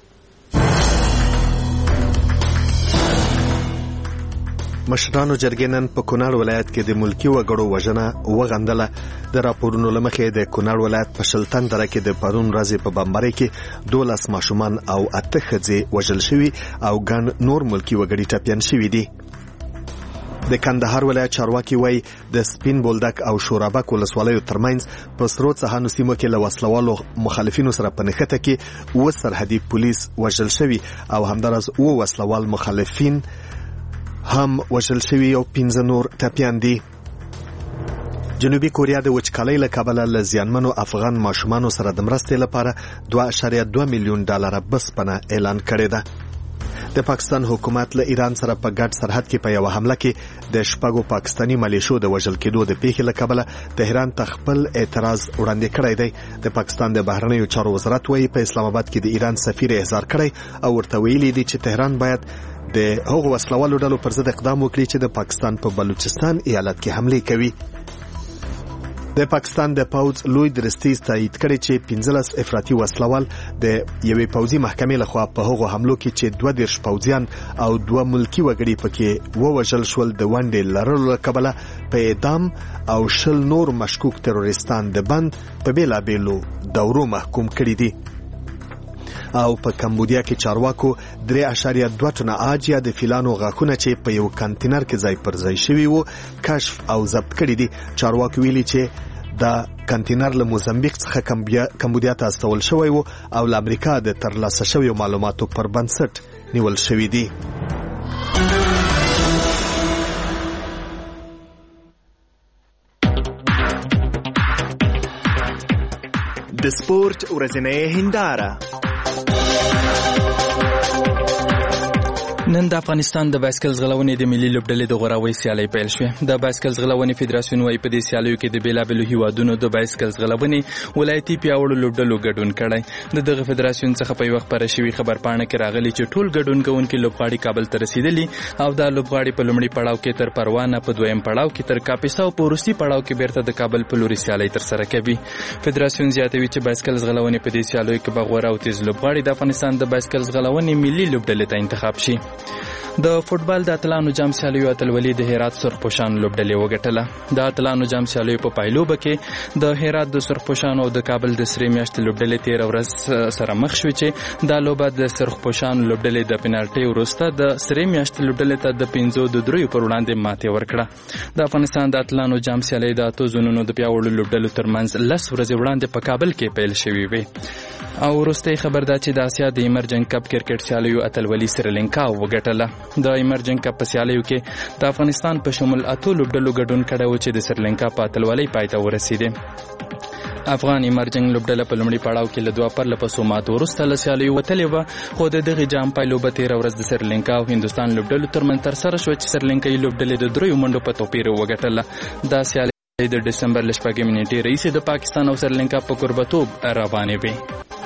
[SPEAKER 3] مشرانو جرګې نن په کونړ ولایت کې د ملکی وګړو وژنه وغندله. د راپورونو له مخې د کونړ ولایت په شلتن دره کې د پرون ورځې په بمبارۍ کې دولس ماشومان او اته ښځې وژل شوي او ګڼ نور ملکی وګړي ټپیان شوي دي. د کندهار ولایت چارواکي وایي د سپین بولدک او شورابک ولسوالیو ترمنځ په سرو څهانو سیمو کې له وسلوالو مخالفینو سره په نښته کې اووه سرحدي پولیس وژل شوي او همداراز اووه وسلوال مخالفین هم وژل شوي او پنځه نور ټپیان دي. جنوبي کوریا د وچکالۍ له کبله له زیانمنو افغان ماشومانو سره د مرستې لپاره دوه اعشاریه دوه میلیون ډالره بسپنه اعلان کړې ده. د پاکستان حکومت له ایران سره په ګډ سرحد کې په یو حمله کې د شپږو پاکستاني ملیشو د وژل کېدو د پیښې له کبله تهران ته خپل اعتراض وړاندې کړی دی. د پاکستان د بهرنیو چارو وزارت وایي په اسلام آباد کې د ایران سفیر احضار کړی او ورته ویلي دي چې تهران باید د هغو وسلوالو ډلو پر ضد اقدام وکړي چې د پاکستان په بلوچستان ایالت کې حمله کوي. د پاکستان د پوځ لوی درستیز تایید کړی چې پنځلس افراطي وسلوال د یوې پوځي محکمې لخوا په هغو حملو کې چې دوه دېرش پوځیان او دوه ملکی وګړي پکې ووژل شول د ونډې لرلو له کبله په اعدام او شل نور مشکوک تروریستان د بند په بېلابېلو دورو محکوم کړي دي. او په کمبودیا کې چارواکو درې اعشاریه دوه ټنه عاج یا د فیلانو غاښونه چې په یو کانتینر کې ځای پر ځای شوي وو کشف او ضبط کړي دي. چارواکو ویلي چې دا کانتینر له موزمبیق څخه کمبودیا ته استول شوی وو او له امریکا د ترلاسه شویو معلوماتو پر بنسټ نیول شوي دي.
[SPEAKER 22] د سپورت ورځنۍ هنداره.
[SPEAKER 2] نن د افغانستان د بایسکل ځغلونې د ملي لوبډلې د غوراوي سیالۍ پیل شوې. د بایسکل ځغلونې فدراسیون وايي په دې سیالیو کې د بیلابېلو هیوادونو د بایسکل ځغلونې ولایتي پیاوړو لوبډلو ګډون کړی. د دغه فدراسیون څخه په وخت پر شوی خبر پاڼه کې راغلی چې ټول ګډون کوونکي لوبغاړي کابل ته رسیدلي او دا لوبغاړي په لومړي پړاو کې تر پروانه، په دویم پړاو کې تر کاپیسا او په وروستي پړاو کې بیرته د کابل په لوري سیالۍ ترسره کوي. فدراسیون زیاتوي چې بایسکل ځغلونې په دې سیالیو کې به غوره او تیز لوبغاړي د افغانستان د بایسکل ځغلونې ملي لوبډلې ته انتخاب شي. د فوټبال د اتلانو جام سیالیو اتلولي د هرات سرخپوشان لوبډلې وګټله. د اتلانو جام سیالیو په پایلوبه کې د هرات د سرخپوشانو او د کابل د سرې میاشتې لوبډلې تېره ورځ سره مخ شوې چې دا لوبه د سرخپوشانو لوبډلې د پنالټۍ وروسته د سرې میاشتې لوبډلې ته د پنځو د دریو پر وړاندې ماتې ورکړه. د افغانستان د اتلانو جام سیالۍ د اتو زونونو د پیاوړو لوبډلو ترمنځ لس ورځې وړاندې په کابل کې پیل شوې وې. او وروستۍ خبر دا چې د اسیا د ایمرجن کپ کرکټ سیالیو اتلولي سریلانکا وګټله. د ایمرجن کپ په سیالیو کې د افغانستان په شمول اتو لوبډلو ګډون کړی و چې د سریلانکا په اتلولۍ پای ته ورسېدې. افغان ایمرجن لوبډله په لومړي پړاو کې له دوه پرله پسو ماتو وروسته له سیالیو وتلې وه، خو د دغې جام پایلوبه تېره ورځ د سریلانکا او هندوستان لوبډلو ترمنځ ترسره شوه چې سریلانکایي لوبډلې د دریو منډو په توپیر وګټله. دا سیالۍ د ډسمبر له شپږمې نېټې راهیسې د پاکستان او سریلانکا په کوربتوب روانې وې.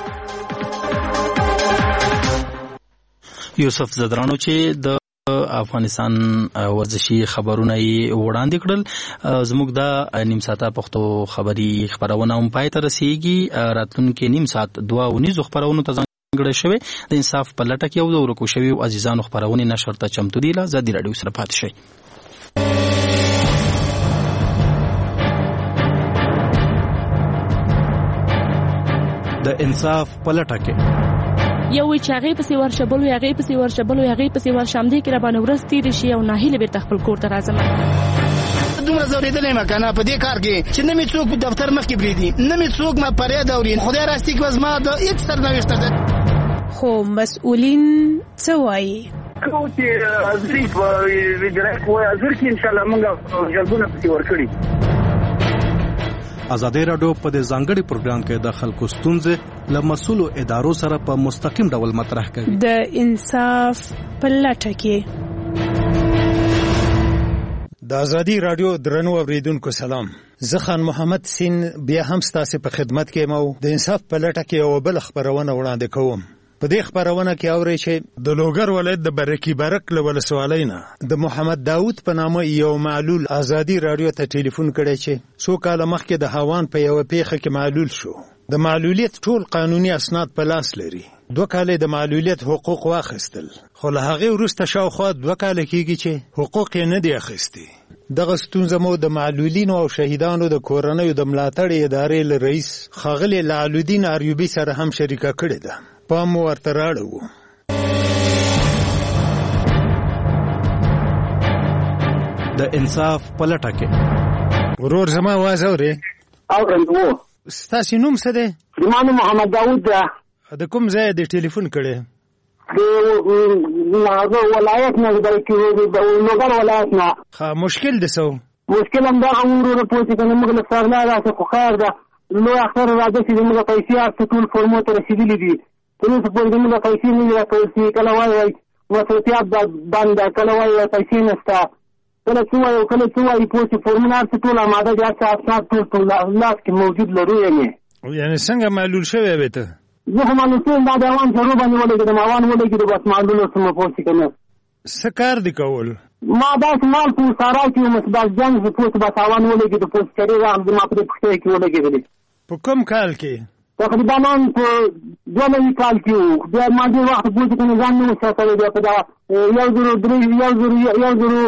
[SPEAKER 2] یوسف زدرانو چې د افغانستان ورزشي خبرونه یې وړاندې کړل. زموږ د نیم ساعته پښتو خبري خبرونه هم پای ته رسیږي. راتلونکي نیم ساعت دوه ونیزو خبرونو ته ځانګړی شوی د انصاف په لټه کې یو د ورکو شوي عزیزانو خبرونې نشر ته چمتو دي. له ازادي راډیو سره پاتې شئ.
[SPEAKER 22] د انصاف په لټه کې
[SPEAKER 4] یو وی چې هغې پسې ورشه بل وی هغې پسې ورشه بل وی هغې پسې ورشه همدې کې راباندې ورځ تېرې شي او ناهیلې بېرته خپل کور ته راځم.
[SPEAKER 8] دومره ځورېدلی یم که نه په دې کار کې چې نه مې څوک په دفتر مخکې پرېږدي، نه مې څوک ما فریاد اوري. خدای راستي که زما د هېڅ سرنوشت ده.
[SPEAKER 23] خو مسؤلین څه وایي؟
[SPEAKER 5] کو چې حاضري په وزارت کې وایي حاضر کې انشاءالله موږ جلبونه پسې ورکړي.
[SPEAKER 24] ازادي راډیو په دې ځانګړي پروګرام کې د خلکو ستونزې له مسؤلو ادارو سره په مستقیم ډول مطرح کوي.
[SPEAKER 23] د انصاف په لټه کې.
[SPEAKER 25] د ازادي راډیو درنو اوریدونکو سلام. زه خان محمد سین بیا هم ستاسو په خدمت کې مو د انصاف په لټه کې یو بل خبرونه وړاندې کوم. په دې خبرونه کې اوري چې د لوګر ولایت د برکی برک له ولسوالۍ نه د محمد داوود په نامه یو معلول ازادي راډیو ته ټلیفون کړی چې څو کاله مخکې د هاوان په یو پیښه کې معلول شو. د معلولیت ټول قانوني اسناد په لاس لري. دوه کاله د معلولیت حقوق واخیستل، خو له هغې وروسته شاوخوا دوه کاله کېږي چې حقوق یې نه دي اخیستي. دغه ستونزه مو د معلولینو او شهیدانو د کورنیو د ملاتړ ادارې له رئیس ښاغلي لعلالدین ایوبي سره هم شریکه کړې ده. پام مو ورته راړه و.
[SPEAKER 24] د انصاف په لټه کې.
[SPEAKER 25] ورور زما आवाज اورې؟
[SPEAKER 26] اورم وو.
[SPEAKER 25] ستاسو نوم څه دی؟
[SPEAKER 26] زما نوم محمد داوود ده.
[SPEAKER 25] د کوم ځای د ټلیفون کړی؟
[SPEAKER 26] د ولایت نه بلکې د لوګر ولایت نه.
[SPEAKER 25] ښه مشکل دی څه؟
[SPEAKER 26] مشکل همدغه ورور پوه چې کنه موږ له سرنا راسه خو خیر ده لوی اختر راځي چې موږ پیسې هر ټول فورمو ته رسېدلي دي. تر اوسه پورې زموږ پیسې نه دي راکول شوي. کله وایي وایي مصروفیات بند ده، کله وایي وایي پیسې نشته، کله څه وایي کله څه وایي پوه چې فورمونه هر څه ټول اماده دي، هر څه اسناد ټول ټول لاس کې موجود لرو. یعنې
[SPEAKER 25] یعنې څنګه معلول شوی وې ته؟
[SPEAKER 26] زه خو معلول شوی دا د اوان شروع باندې ولګېدم، اوان ولګېدو بس معلول اوسم پوه چې که نه.
[SPEAKER 25] څه کار دې کول؟
[SPEAKER 26] ما داسې مال په سارا کې وم بس جنګ چې پوه چې بس اوان ولګېدو پوه چې چرې راغلم زما په دې پښتۍ کې ولګېدلې.
[SPEAKER 25] په کوم کال کې؟
[SPEAKER 26] تقریبا نن په دوه نوي کال کې وو. بیا ما ډېر وخت پوه چې که نه ځان نه و ساتلی. بیا په دغه یو زرو درې یو زرو یو زرو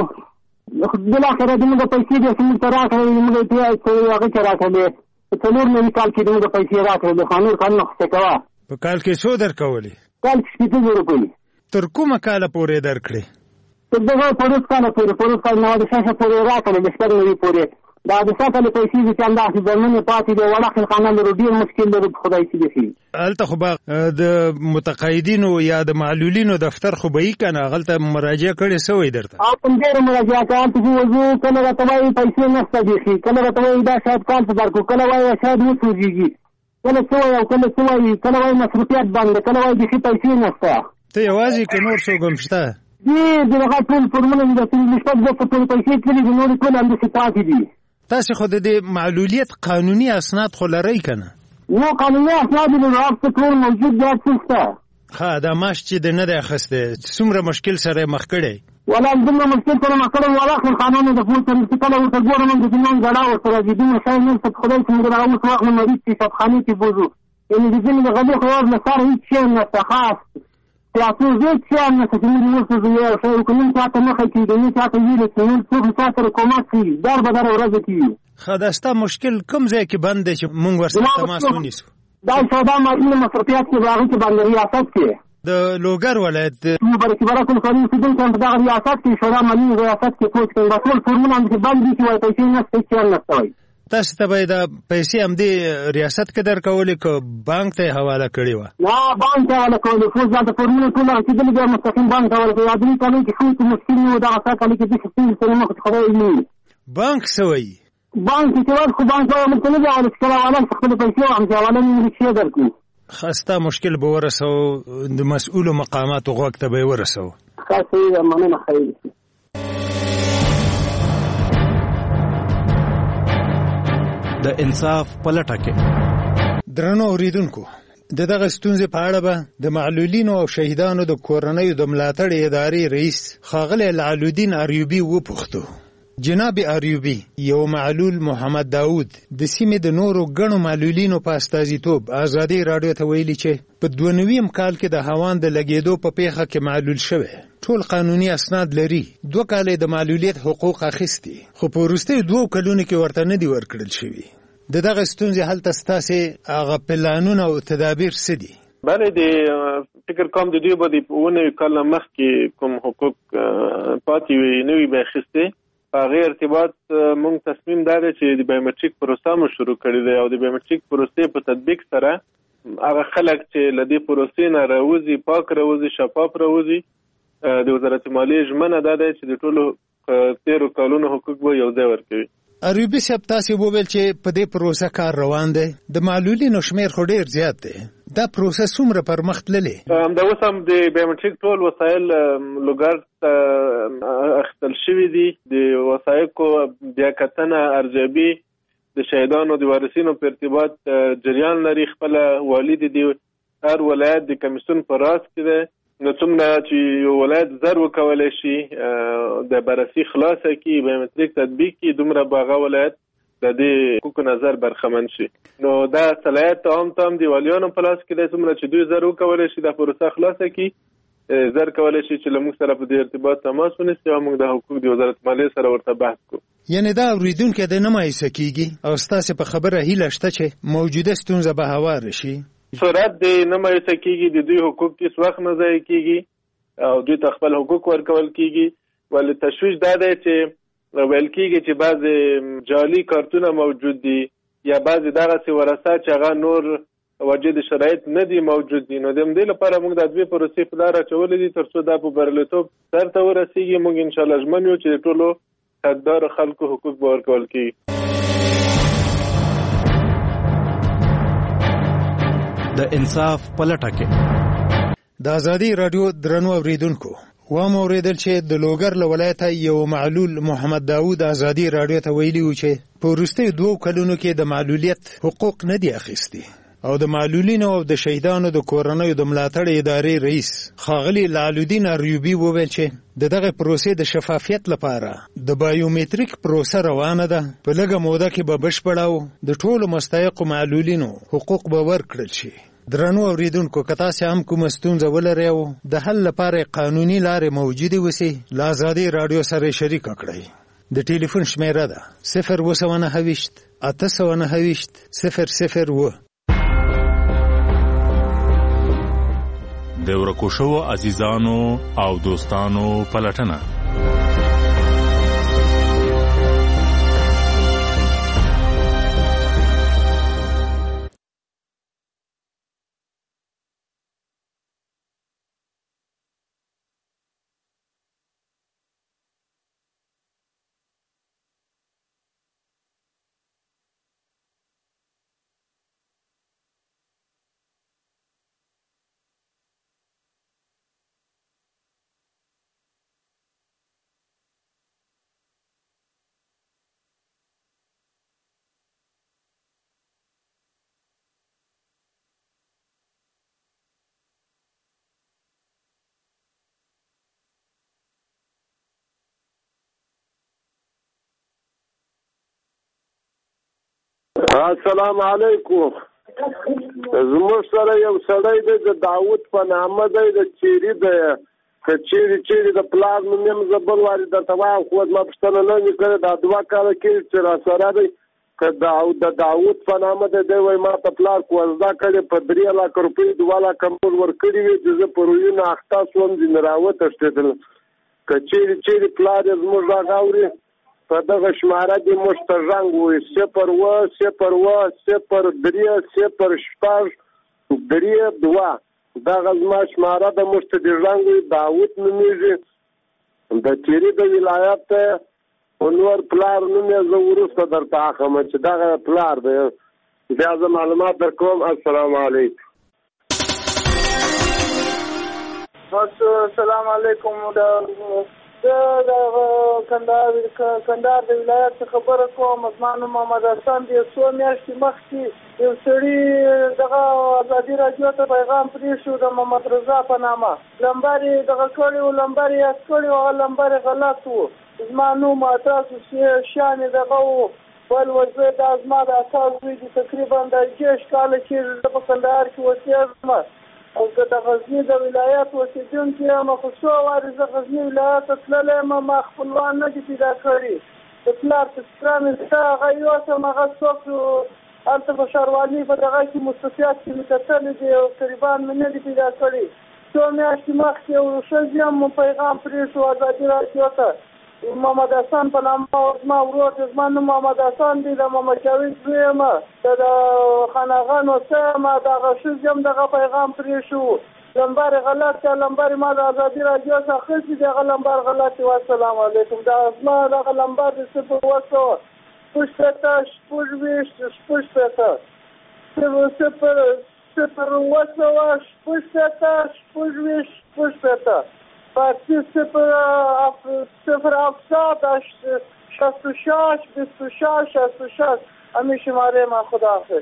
[SPEAKER 26] بالاخره زموږ پیسې دې چې موږ ته راکړې زموږ هغه کې راکړلې په څلور نوي کال کې زموږ پیسې راکړلې. خو نور کارونه خو څه کوه.
[SPEAKER 25] په کال کې څو درکولې؟
[SPEAKER 26] کال کې شپېته زره روپۍ.
[SPEAKER 25] تر کومه کاله پورې درکړې؟
[SPEAKER 26] تر دغه پروس کاله پورې پروس کال نو د شاشه پورې راکړلې د شپږ نوي پورې. دا د ساتلې پیسې دي چې همداسې درمنې پاتې دي وړه خلقانه لرو ډېر مشکل لرو خدای چې دي.
[SPEAKER 25] هلته خو به د متقاعدینو یا د معلولینو دفتر خو به یي که نه هغلته مراجعه کړې سوی درته؟
[SPEAKER 26] او کوم ډېره مراجعه کوه. هلته چې وځو کله راته وایي پیسې نشته بیخي، کله راته وایي دا شاید کال ته درکړو، کله وایي شاید وسوځېږي، کله څه وایي او کله څه وایي، کله وایي مصروفیات بند ده، کله وایي بیخي پیسې نشته.
[SPEAKER 25] ته یوازې که نور څوک هم شته؟
[SPEAKER 26] دې د هغه ټول فورمونه دي د شپږ زره پورې پیسې تللي دي، نورې ټول همداسې پاتې دي.
[SPEAKER 25] تاسې خو د دې معلولیت قانوني اسناد خو لرئ که نه؟
[SPEAKER 26] نو قانوني اسناد یې لرو، هر څه ټول موجود دی، هر څه شته.
[SPEAKER 25] ښه دا معاش چې د نه دی اخیستی څومره مشکل سره یې مخ کړی؟
[SPEAKER 26] والله دومره مشکل سره مخ کړی ولا خلقانانو د پوه چې کله ورته ګورم د ځینان ګډا ورسره دي دومره شی نشته په خدای چې موږ د هغه اوس وخت نه مریض چې شبخانې کې بوځو. یعنې د ځینې د غلې خوار له سره هېڅ شی نشته، خاص سیاسي هېڅ شی هم نشته چې موږ وسوځو یو شی وکړو. نن چاته مخه کېږي، نن چاته ویلې چې نن څوک چاته حکومت کوي در به دره ورځې کېږي.
[SPEAKER 25] ښه دا ستا مشکل کوم ځای کې بند دی چې موږ ورسره تماس ونیسو؟
[SPEAKER 26] دا سودا مالي مصرفیات کې به هغې کې بند ریاست کې
[SPEAKER 25] د لوګر ولایت
[SPEAKER 26] برکې برک ولسوالۍ اوسېدونکي هم په دغه ریاست کې شورا مالي ریاست کې پوه کوي. دا ټول فورمونه همداسې بند دي چې وایي پیسې نشته، هېڅ شی هم نشته وایي.
[SPEAKER 25] تاسو ته به یې دا پیسې همدې ریاست کې درکولې که بانک ته یې حواله کړې وه؟
[SPEAKER 26] نه بانک ته یې حواله کولې. خو دلته فورمونه ټول رسېدلي بیا مستقیم بانک ته حواله کوي. درې کالو کې ښه مشکل نه و، دغه سږ کال کې داسې ستونزې سره مخ چې خدای ویني.
[SPEAKER 25] بانک څه وایي؟
[SPEAKER 26] بانک چې ورځ خو بانک وایي موږ ته نه دي حواله چې کله حواله شي خپلې پیسې واخلم چې حواله مې هېڅ شی درکړو.
[SPEAKER 25] ښه ستا مشکل به ورسوو د مسؤلو مقاماتو غوږ ته به یې ورسوو.
[SPEAKER 26] ښه صحیح ده، مننه خیر.
[SPEAKER 24] د انصاف په لټه کې.
[SPEAKER 25] درنو اوریدونکو د دغه ستونزې په اړه به د معلولینو او شهیدانو د کورنیو د ملاتړ ادارې رئیس ښاغلی لعلالدین ایوبي وپوښتو. جناب ایوبي یو معلول محمد داوود د سیمې د نورو ګڼو معلولینو په استازیتوب ازادي راډیو ته ویلي چې په دوه نویم کال کې د هاوان د لګېدو په پیښه کې معلول شوی، ټول قانوني اسناد لري، دوه کاله د معلولیت حقوق اخیستي، خو په وروستیو دوو کلونو کې ورته نه دي ورکړل شوي. د دغه ستونزې هلته ستاسې هغه پلانونه او تدابیر څه دي؟
[SPEAKER 6] بله د فکر کوم د دوی به د اونوي کال مخکې کوم حقوق پاتې وي نه وي به اخیستې. په هغې ارتباط موږ تصمیم دا دی چې د بایومټریک پروسه مو شروع کړې دی او د بایومټریک پروسې په تطبیق سره هغه خلک چې له دې پروسې نه راوځي پاک راوځي شفاف راوځي. د وزارت مالیې ژمنه دا دی چې د ټولو تیرو کالونو حقوق به یو ځای ورکوي.
[SPEAKER 25] ایوبي صاحب تاسو وویل چې په دې پروسه کار روان دی، د معلولینو شمیر خو ډیر زیات دی، دا پروسه څومره پرمخ تللی؟
[SPEAKER 6] همدا اوس هم د بایومټریک ټول وسایل لوګر ته اخیستل شوي دي. د وسایقو بیا کتنه ارزیابي د شهیدانو د وارثینو په ارتباط جریان لري. خپله والي د هر ولایت د کمیسیون په راس کې دی، نو څومره چې یو ولایت زر وکولی شي د بررسي خلاصه کړي بایومټریک تطبیق کړي، دومره به هغه ولایت د دې حقوقو نظر برخمن شي. نو دا صلاحیت عام ته هم د والیانو په لاس کې دی، څومره چې دوی زر وکولی شي دا پروسه خلاصه کړي، زر کولی شي چې له موږ سره په دې ارتباط تماس ونیسي او موږ د حقوق د وزارت مالیې سره ورته بحث کوو.
[SPEAKER 25] یعنې دا اورېدونکی د نه مایوسه کېږي او ستاسې په خبره هیله شته چې موجوده ستونزه به هواره شي؟
[SPEAKER 6] سرعت دی نه مایوسه کېږي، د دوی حقوق هېڅ وخت نه ضایع کېږي او دوی ته خپل حقوق ورکول کېږي. ولې تشویش دا دی چې ویل کېږي چې بعضې جعلي کارتونه موجود دي یا بعضې دغسې ورثه چې هغه نور وجد شرایط نه دي موجود دي. نو د همدې لپاره موږ د دوی پروسې په لاره اچولې دي تر څو دا په بریالیتوب سر ته ورسېږي. موږ انشاءالله ژمن یو چې د ټولو حقدارو خلکو حقوق به ورکول کېږي.
[SPEAKER 24] د انصاف پلټه کې
[SPEAKER 25] د ازادي رادیو درنو اوریدونکو وام اوریدل چې د لوګر له ولایته یو معلول محمد داوود ازادي رادیو ته ویلي و چې په وروستیو دوو کلونو کې د معلولیت حقوق نه دي اخیستي او د معلولینو او د شهیدانو د کورنیو د ملاتړ ادارې رئیس ښاغلي لعلالدین ایوبي وویل چې د دغه پروسې د شفافیت لپاره د بایومټریک پروسه روانه ده، په لږه موده کې به بشپړه او د ټولو مستحقو معلولینو حقوق به ورکړل شي. درنو اوریدونکو که تاسې هم کومه ستونزه ولرئ او د حل لپاره قانوني لارې موجودې وسي له ازادي راډیو سره شریکه کړئ. د ټلیفون شمیره ده صفر اووه سوه نهه ویشت اته سوه نهه ویشت صفر صفر اووه.
[SPEAKER 7] د ورکو شوو عزیزانو او دوستانو پلټنه.
[SPEAKER 9] السلام علیکم. زموږ سره یو سړی دی د داود په نامه دی، د چیري دی، که چیري چیري د پلار نوم یم زه بل وارې درته وایم خو زما پوښتنه نه مې کړې. دا دوه کاله کېږي چې راسره دی، که د داود په نامه دی دی وایي ما ته پلار کوزده کړې په درې لاکه روپۍ دوه لاکه مول ورکړي وي چې زه په رویونه اخته شوم ځینې راوتښتېدل. که چیري چیري پلار یې زموږ غږ اوري په دغه شماره دې موږ ته زنګ ووایي صفر اووه صفر اووه صفر درې صفر شپږ درې دوه. دغه زما شماره ده، موږ ته دې زنګ ووایي. داود نومېږي، د چیري د ولایت دی، خو نور پلار نوم یې زه وروسته درته اخلم چې دغه پلار دی. بیا زه معلومات درکوم. السلام علیکم.
[SPEAKER 10] السلام علیکم. زه د کندهار کندهار د ولایت څخه خبره کوم. زما نوم محمد حسن دی. څو میاشتې مخکې یو سړي دغه ازادي راډیو ته پیغام پرېښود د محمد رضا په نامه. لمبر یې دغه کړی و، لمبر یې یاد کړی و، هغه لمبر یې غلط و. زما نوم تاسو شان یې دغه و بل وزه دا زما د اساس زوی دي. تقریبا د دېرش کاله کېږي زه په کندهار کې اوسېږم او که د غزني د ولایت اوسېدونکی یم. خو څو وارې زه غزني ولایت ته تللی یم، ما خپلوان نه دي پیدا کړي. د پلار تذکره مې شته، هغه یوسم، هغه څوک هلته په ښاروالۍ په دغه کې مستوفیات کې مې کتلي دي او قریبان مې نه دي پیدا کړي. څو میاشتې مخکې یو ښځې هم پیغام پرېښو ازادي راډیو ته محمد حسن په نامه زما ورور دی زما نوم محمد حسن دی د محمد جاوید زوی یم د خاناغه نوسه یم دغه ښځې هم دغه پیغام پرېښو لمبر غلط دی لمبر ما د ازادي راډیو څخه اخیستی دی هغه لمبر غلط دی والسلام علیکم دا زما دغه لمبر دی صفر اوه سوه شپږ شپېته شپږ ویشت شپږ شپېته صفر صفر اوه سوه شپږ شپېته شپږ ویشت شپږ شپېته فارسی صفر صفر هفتاد شصت و شش بیست و شش شصت و شش همین شماره من خداحافظ.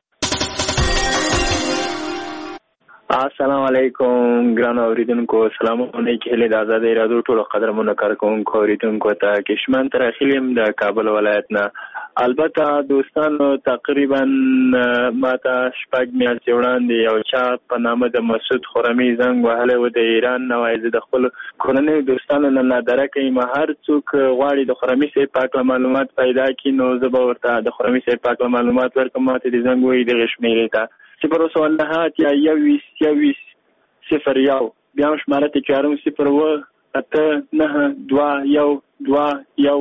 [SPEAKER 11] السلام علیکم ګرانو اوریدونکو سلامونه کله د آزادۍ رادیو ټولو قدرمنو کارکونکو اوریدونکو ته کشمن تر اخیلم د کابل ولایت نه البته دوستانو تقریبا ماته شپږ میاشتې وړاندې یو چا په نامه د مسعود خرمي زنګ وهلی و د ایران نه وایي د خپل کورنیو دوستانو نه نادره کوي ما هر څوک غواړي د خرمي صاحب په اړه معلومات پیدا کړي نو زه به ورته د خرمي صاحب په اړه معلومات ورکړم ماته د زنګ وایي دغه شمېرې ته صفر اوه نهه یا یوویشت یوویشت صفر یو بیا هم شماره تکراروم صفر اوه اته نهه دوه یو دوه یو.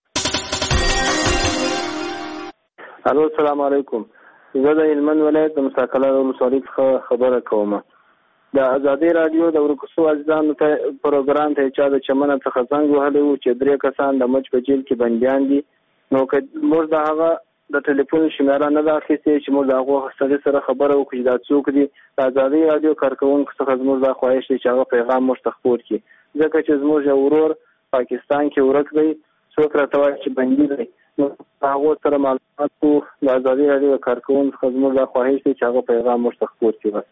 [SPEAKER 13] الو السلام علیکم زه د هلمند ولایت د مساکله ولسوالۍ څخه خبره کوم د ازادي راډیو د ورکوسو عزیزانو ته پروګرام ته چا د چمنه څخه زنګ وهلی و چې درې کسان د مچ په جیل کې بندیان دي نو که موږ د هغه د ټلیفون شمیره نه ده اخیستې چې موږ د هغو سړي سره خبره وکړو چې دا څوک دي د ازادي راډیو کارکوونکو څخه زموږ دا خواهش دی چې هغه پیغام موږ ته خپور کړي ځکه چې زموږ یو ورور پاکستان کې ورک دی څوک راته وایي چې بندي دی نو هغو سره معلومات کو د ازادي راډیو کارکوونکو څخه زموږ دا خواهش دی چې هغه پیغام موږ ته خپور کړي. بس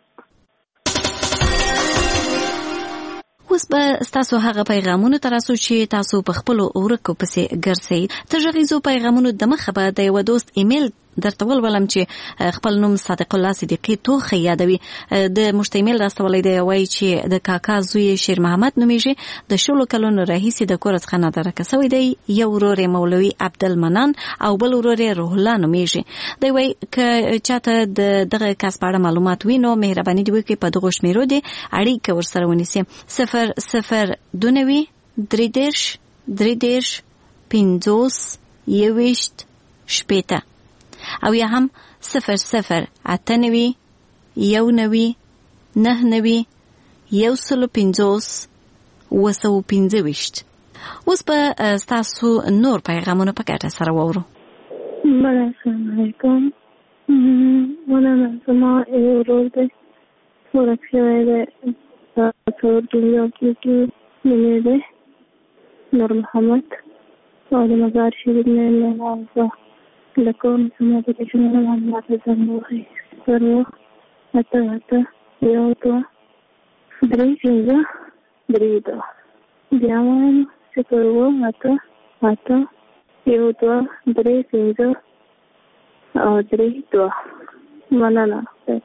[SPEAKER 14] اوس به ستاسو هغه پیغامونو ته راسو چې تاسو په خپلو ورکو پسې ګرځئ. تر غږیزو پیغامونو دمخه به د یو دوست ایمیل درته ولولم چې خپل نوم صادق الله صدیقي توخی یادوي د مشتمل راستولې دی وایي چې د کاکا زوی شیر محمد نومیږي د شلو کلونو راهیسې د کور څخه نه درکه سوی دی یو ورور مولوي عبدالمنان او بل ورور روح الله نومیږي دی وایي ک چاته د دغه کس په اړه معلومات وینو مهرباني دی وکړي په دغه شمیرو دی اړیکه ورسره ونیسي صفر صفر دونوي درې دیرش درې دیرش پنځوس یوویشت شپېته او یا هم صفر صفر اته نوي یو نوي نه نوي یو سلو پنځوس اوه سوه پنځه ویشت. اوس به ستاسو نور پیغامونه په ګډه سره واورو.
[SPEAKER 15] السلام علیکم مولانا زما یو ورور دی ورک شوی دی په دنیا کې نومې دی نور محمد او د مزار شریف نه نه لکون زما د شنو معلومات زموږه سره اته اته یو دوه درې پنځه درې دوه بیا وایم صفر اوه اته اته یو دوه درې پنځه او درې دوه مننه.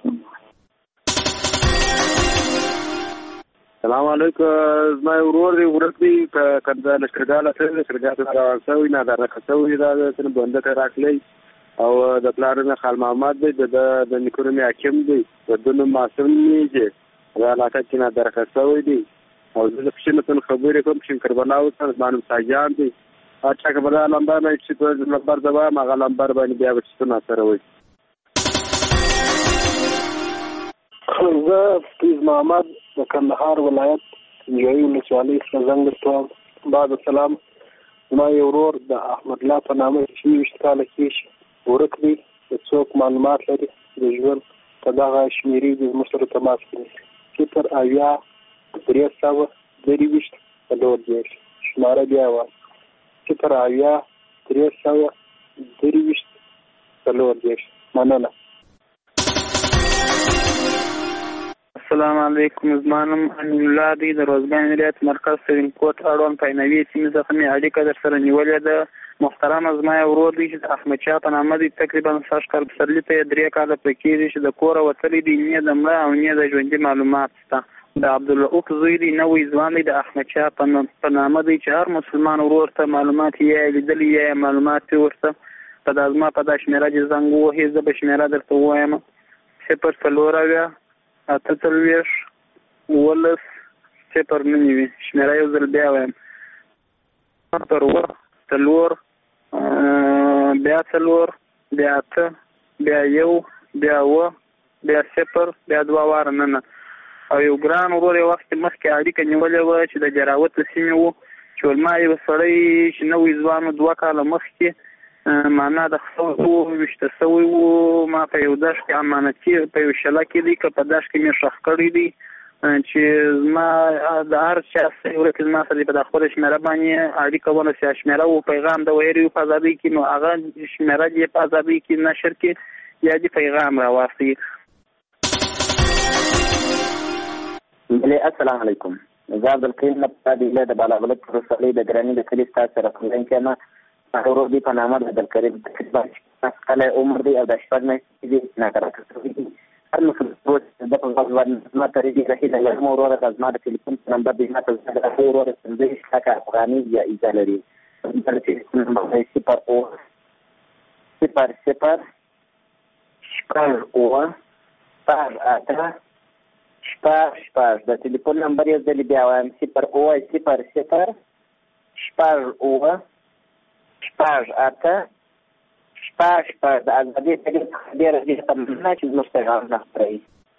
[SPEAKER 13] سلام علیکم زما ورور دی ورک دی کنده لشکرګاله سره لشکرګاله روان شوی نه درکه شوی دا څنګه بنده ته راکلی او د پلار نه خال محمد دی د د نکورمي حاکم دی د دنو معصوم نیږي دا علاقه کې نه درکه شوی دی او د پښینو څخه خبرې کوم چې کربلا او څنګه باندې ساجان دی اچھا کبدا لمبر نه چې په لمبر دوا مغه لمبر باندې بیا وڅ نه سره وي.
[SPEAKER 26] زه فیض محمد د کندهار ولایت نیوي ولسوالۍ څخه زنګ درته بعد السلام ما یو ورور د احمد الله په نامه چې وشت کاله کې ورک دی څوک معلومات لري د ژوند په دغه شمیرې د مشترک تماس کوي صفر اویا درې سوه درې ویشت څلور دېرش شماره بیا وایي صفر اویا درې سوه درې ویشت څلور دېرش. مننه.
[SPEAKER 16] السلام علیکم زما نوم امین الله دی د روزګان ولایت مرکز سرین کوټ اړوند پاینوي سیمې څخه مې اړیکه در سره نیولې ده. محترم زما ورور دی چې د احمد شاه په نامه دی تقریبا شش کال پسرلي ته درې کاله پرې کېږي چې د کوره وتلی دی نه د مړه او نه د ژوندي معلومات شته. د عبدالرؤف زوی دی نوی ځوان دی د احمد شاه په نامه دی چې هر مسلمان ورور ته معلومات یې لیدلي یې معلومات ورته په دا زما په دا شمیره چې زنګ ووهي زه به شمیره درته ووایم صفر څلور اویا اته څلوېښت اوولس صفر نه وي. شمېره یو ځل بیا وایم: صفر اووه څلور بیا څلور بیا اته بیا یو بیا اووه بیا صفر بیا دوه واره ننه. او یو ګران ورور یو وخت مخکې اړیکه نیولې وه چې د جراوت له سیمې وو، چې ولما یو سړی چې نوی ځوان و دوه کاله مخکې معنا د خسوی وو، ویشته سوی وو. ما په یو دشت کې امانتي په یو شله کې دی، که په دشت کې مې ښخ کړی دی چې زما د هر چا سړي ورکې زما سره په دا خپله شمېره باندې اړیکه ونسي. شمېره و پیغام د ویري په ازادۍ کې، نو هغه شمېره دې په ازادۍ کې نشر کې یا دې پیغام راواخلي.
[SPEAKER 12] بله السلام علیکم. زه عبدالکریم نه د د بالابلد په ولسوالۍ د ګراني د کلي ستاسو سره کوملونکی یم. هغه ورور دی په نامه د عبدالکریم کلی عمر دی او د شپږ میاشتې دی ناکرکه شوي دي. هر مسلمان د په غږ باندې زما ته رېدي رهیله یم. وروره د زما د ټلیفون نمبر دی، ما ته زما د وروره پنځه ویشت لکه افغاني یا ایزه لري. د ټلیفون نمبر دی صفر اووه صفر صفر شپږ اووه شپږ اته شپږ شپږ. د ټلیفون نمبر یو ځلې بیا وایم: صفر اووه صفر صفر شپږ اووه شپږ اته شپږ شپږ. د ازادۍ طریق ډېره ډېره مننه چې زموږ پیغام نه خپروي.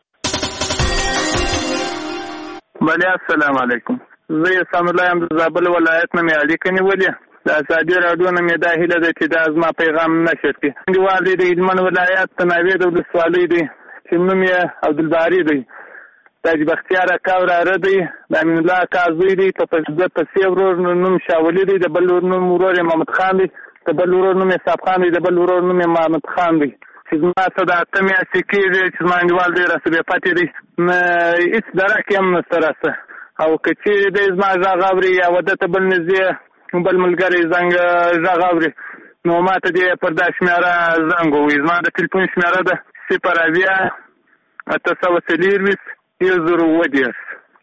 [SPEAKER 16] بله السلام علیکم. زه احسان الله یم، د زابل ولایت نه مې اړیکه نیولې. د ازادي راډیو نه مې دا هیله ده چې دا زما پیغام نشر کړي. انډیوال دی د هلمند ولایت د ناوې د ولسوالۍ دی چې نوم یې عبدالباري دی. د حاجي بختیار اکا وراره دی، د امین الله اکا زوی دی. په ده پسې ورور نوم شاولي دی، د بل نوم ورور یې محمد خان دی، د بل ورور نوم یې صاحب خان دی، د بل ورور نوم یې محمد خان دی. چې زما څه د اته میاشتې کېږي چې زما انډیوال دی راسه بې پاتې دی، هېڅ درک یې هم نشته راسه. او که چېرې دی زما غږ اوري یا واده ته بل نږدې بل ملګری زنګ غږ اوري، نو ما ته دې پر دا شمېره زنګ ووایي. زما د ټلیفون شمېره ده صفر اویا اته سوه څلېرویشت یو زر اووه دېرش.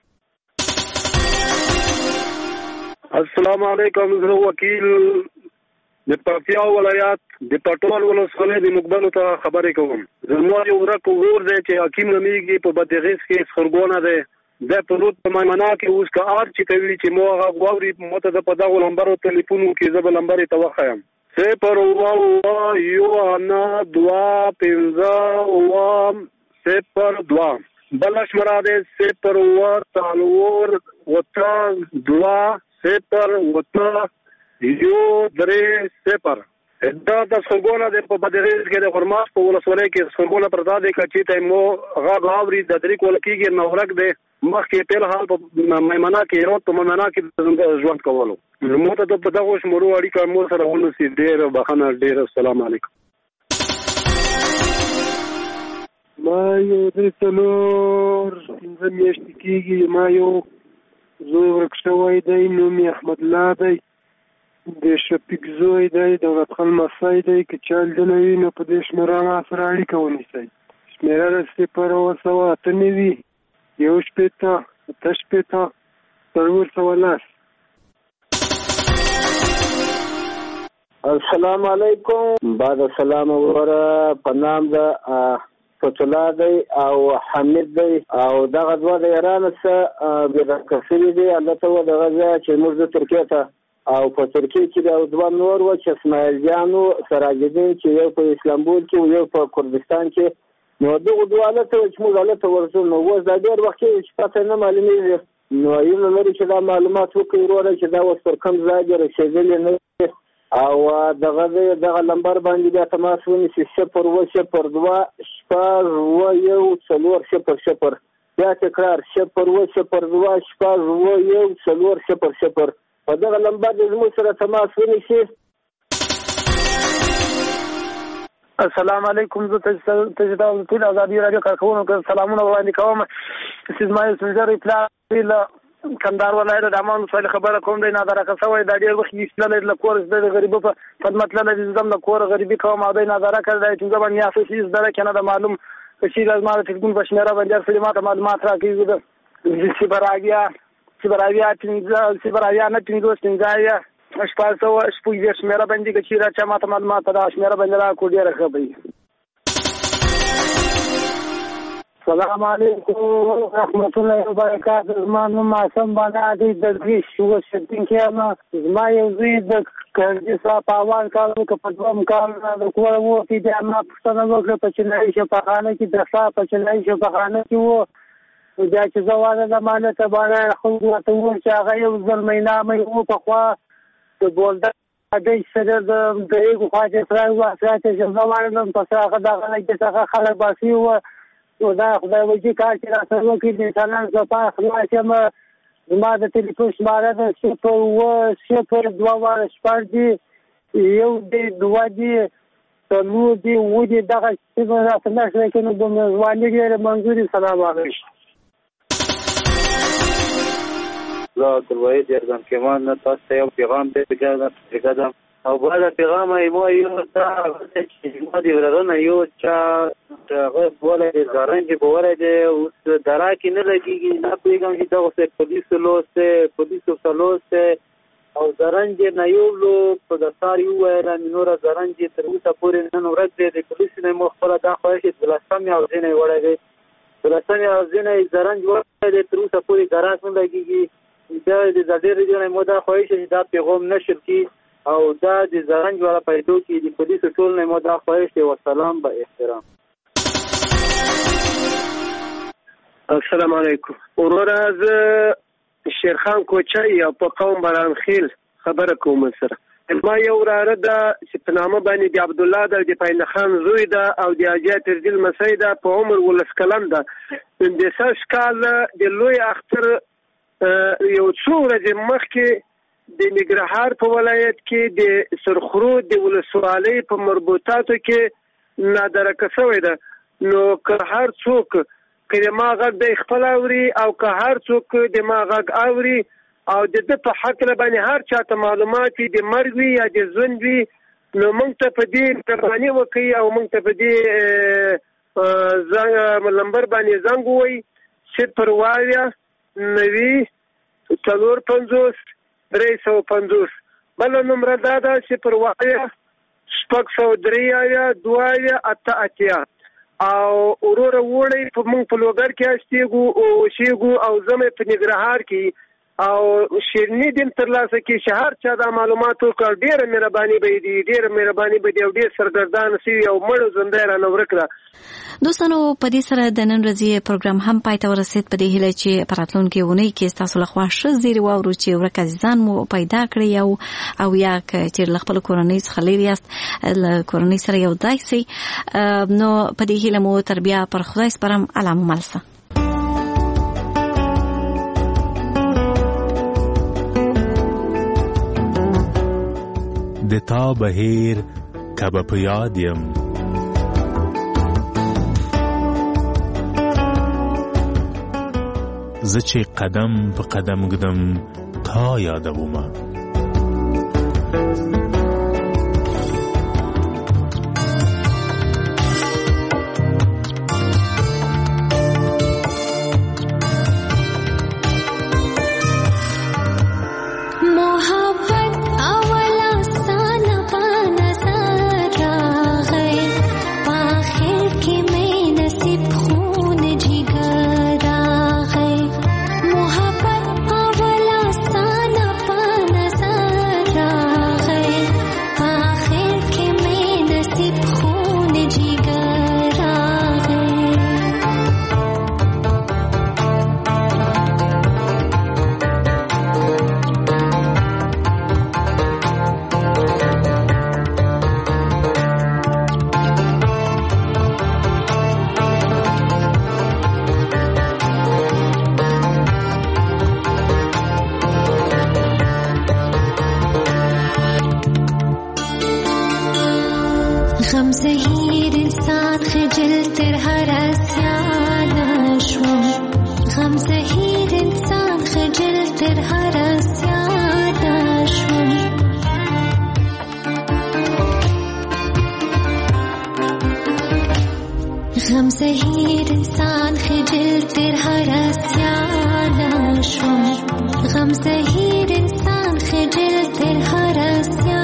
[SPEAKER 17] السلام علیکم. زه وکیل د پکتیا ولایت د پټول ولسوالۍ د مقبلو ته خبرې کوم. زما یو ورک ورور دی چې حکیم نومیږي، په بادغیس کې خرګونه دی. د په رود په میمنه کې اوس که آر چې کوي چې مو هغه واوري، ما ته په دغو لمبرو تلیفون وکړي، زه به لمبر یې ته وښیم: صفر اووه اووه یو نه دوه پنځه اووه صفر دوه. بله شمېره دی صفر اووه څلور اوته دوه صفر اوته یو درې صفر. دا د خرګونه دی په بادغیس کې د خرماش په ولسوالۍ کې خرګونه پرتا دی. که چېرته مو غږ اوري د درې کوله کېږي نه ورک دی. مخکې فی الحال په میمنه کې هرات په میمنه کې ژوند کولو. مو ته په دغو شمېرو اړیکه مو سره ونیسي. ډېره بښنه، ډېره. السلام علیکم.
[SPEAKER 18] ما یو درې څلور پنځه میاشتې کېږي. ما یو زوی ورک شوی دی، نوم یې احمد الله دی، د شفیق زوی دی، دولت خان مسی دی. که چا لیدلی وي نو په دې شمېره ما سره اړیکه ونیسئ. شمېره د صفر اووه سوه اته نوي یو شپېته اته شپېته څلور سوه لس.
[SPEAKER 12] السلام علیکم. بعد السلام وروره، په نام د فتولا دی او حمید دی او دغه دوه د ایران څخه بېرته شوي دي. البته و دغه ځای چې موږ د ترکیې ته او په ترکیې کې د دوه نور و چې اسماعیل جان و سراج الدین چې یو په اسلامبول کې و یو په کردستان کې. نو دغه دوه هلته و چې موږ هلته ورځو. نو اوس دا ډېر وخت کېږي چې پته نه معلومېږي. نو هیله لري چې دا معلومات وکړي وروره چې دا اوس پر کوم ځای دې رسېدلي نه وي او دغه دغه لمبر باندې بیا تماس ونیسي: صفر اووه صفر دوه شپږ اووه یو څلور صفر صفر. بیا تکرار: صفر اووه صفر دوه شپږ اووه یو څلور صفر صفر. په دغه لمبر دې زموږ سره تماس ونیسي.
[SPEAKER 16] السلام علیکم. زه تجدید ټول ازادي راډیو کارکوونکو سلامونه وړاندې کوم. اسماعیل سنجر اطلاع له کندهار ولایت د امان ولسوالۍ خبره کوم. دی نادرکه شوی دا ډېر وخت ایستلی له کور زده د غریبو په خدمت تللی دی. زه هم د کور غریبي کوم او دی نادرکه دی چې زه به نیاسې هېڅ زده که نه ده معلوم که چېرې زما د ټلیفون په شمېره باندې هر سړي ما ته معلومات راکوي. زه صفر اویا صفر اویا پنځه صفر اویا نه پنځوس پنځه اویا شپږ سوه شپږ دېرش شمېره باندې که چېرې چا ما ته معلومات دغه شمېره باندې راکړو ډېره ښه به وي.
[SPEAKER 26] السلام علیکم رحمت الله وبرکاته. زما نوم معصوم بنا دی د ګریش اوسېدونکی یم. زما یو زوی د کرزي صاحب په اول کال کې په دوم کال د کور ووتې بیا ما پوښتنه وکړه په چینایي شفاخانه کې د صاحب په چینایي شفاخانه کې و. بیا چې زه واده د ماله ته باندې خلکو ورته وویل چې هغه یو زلمی نامه و پخوا د بولدک د سره د دریګو خوا چې سړی واسه چې زه واړم پس هغه دغه لږ څخه خلک باسي و نو دا خدای وجې کار چې را سره وکړي د انسانانو لپاره خلاص یم. زما د ټلیفون شماره ده صفر اووه صفر دوه واړه شپږ دي یو دی دوه دي څلور دي اووه دي دغه څه راته نه شوی که نو د میزباني ډېره منظوري. سلام علیکم.
[SPEAKER 1] زه عبدالوحید یزدان کمان نه تاسو ته یو پیغام پرېږدم او بعد پیغام ما یو دا چې ما دې ورغنه یو چا هغه بوله د زرنج بوله دی اوس درا کې نه لګيږي نه پیغام چې دا اوس پولیسو لوسته پولیسو سلوسته او زرنج نه یو لو په د سار یو ویل نور زرنج تر اوسه پورې نن ورځ د پولیسو نه مخبره دا خواهش د لاسمه او ځینې وړه دی د لاسمه او ځینې زرنج وړه دی تر اوسه پورې ګراس نه لګيږي دا د زړې ریډیو مو دا خواهش چې دا پیغام نشر کی او دا د زرنج والا پیدو کې د پولیسو ټول نه مو دا خواهش دی. والسلام با احترام.
[SPEAKER 18] السلام علیکم. وروره زه شیرخان کوچای او په قوم بران خیل خبره کوم سره ما یو وراره ده چې په نامه باندې د عبدالله ده د پاینه خان زوی ده او د حاجي ترجیل مسۍ ده په عمر ولس کلن ده د ساس کال د لوی اختر یو څو ورځې مخکې د ننګرهار په ولایت کې د سرخرود د ولسوالۍ په مربوطاتو کې نادرکه شوې ده. نو که هر څوک که د ما غږ د خپل اوري او که هر څوک د ما غږ اوري او د ده په حق باندې هر چاته معلومات د مرګ وي یا د ژوند وي نو موږ ته په دې مهرباني وکړي او موږ ته په دې زنګ نمبر باندې زنګ ووایي صفر اووه نوي څلور پنځوس درې سوه پنځوس. بله نمره دا ده صفر اووه شپږ سوه درې اویا دوه اویا اته اتیا. او وروره وړی په موږ په لوګر کې استېږو اوسېږو او زه مې په ننګرهار کې او شیرني دیم ترلاسه کې چې هر چا دا معلومات وکړ ډېره مهرباني به یې دي ډېره مهرباني به دي او ډېر سرګردانه شوي او مړو ژوندی رانه ورک کړه.
[SPEAKER 14] دوستانو په دې سره د نن ورځې پروګرام هم پای ته ورسېد په دې هیله چې په راتلونکې اونۍ کې ستاسو لخوا ښه زیری واورو چې ورک عزیزان مو پیدا کړئ او او یا چې له خپل کورنۍ څخه لرې یاست له کورنۍ سره یو ځای سئ. نو په دې هیله مو تر بیا پر خدای سپارم. الله مو مل شه.
[SPEAKER 7] د تا بهیر کبه په یاد یم زه چې قدم په قدم ږدم تا یادومه
[SPEAKER 2] زهیر انسان خجل تر هر اسیان شو غم زهیر انسان خجل تر هر اسیان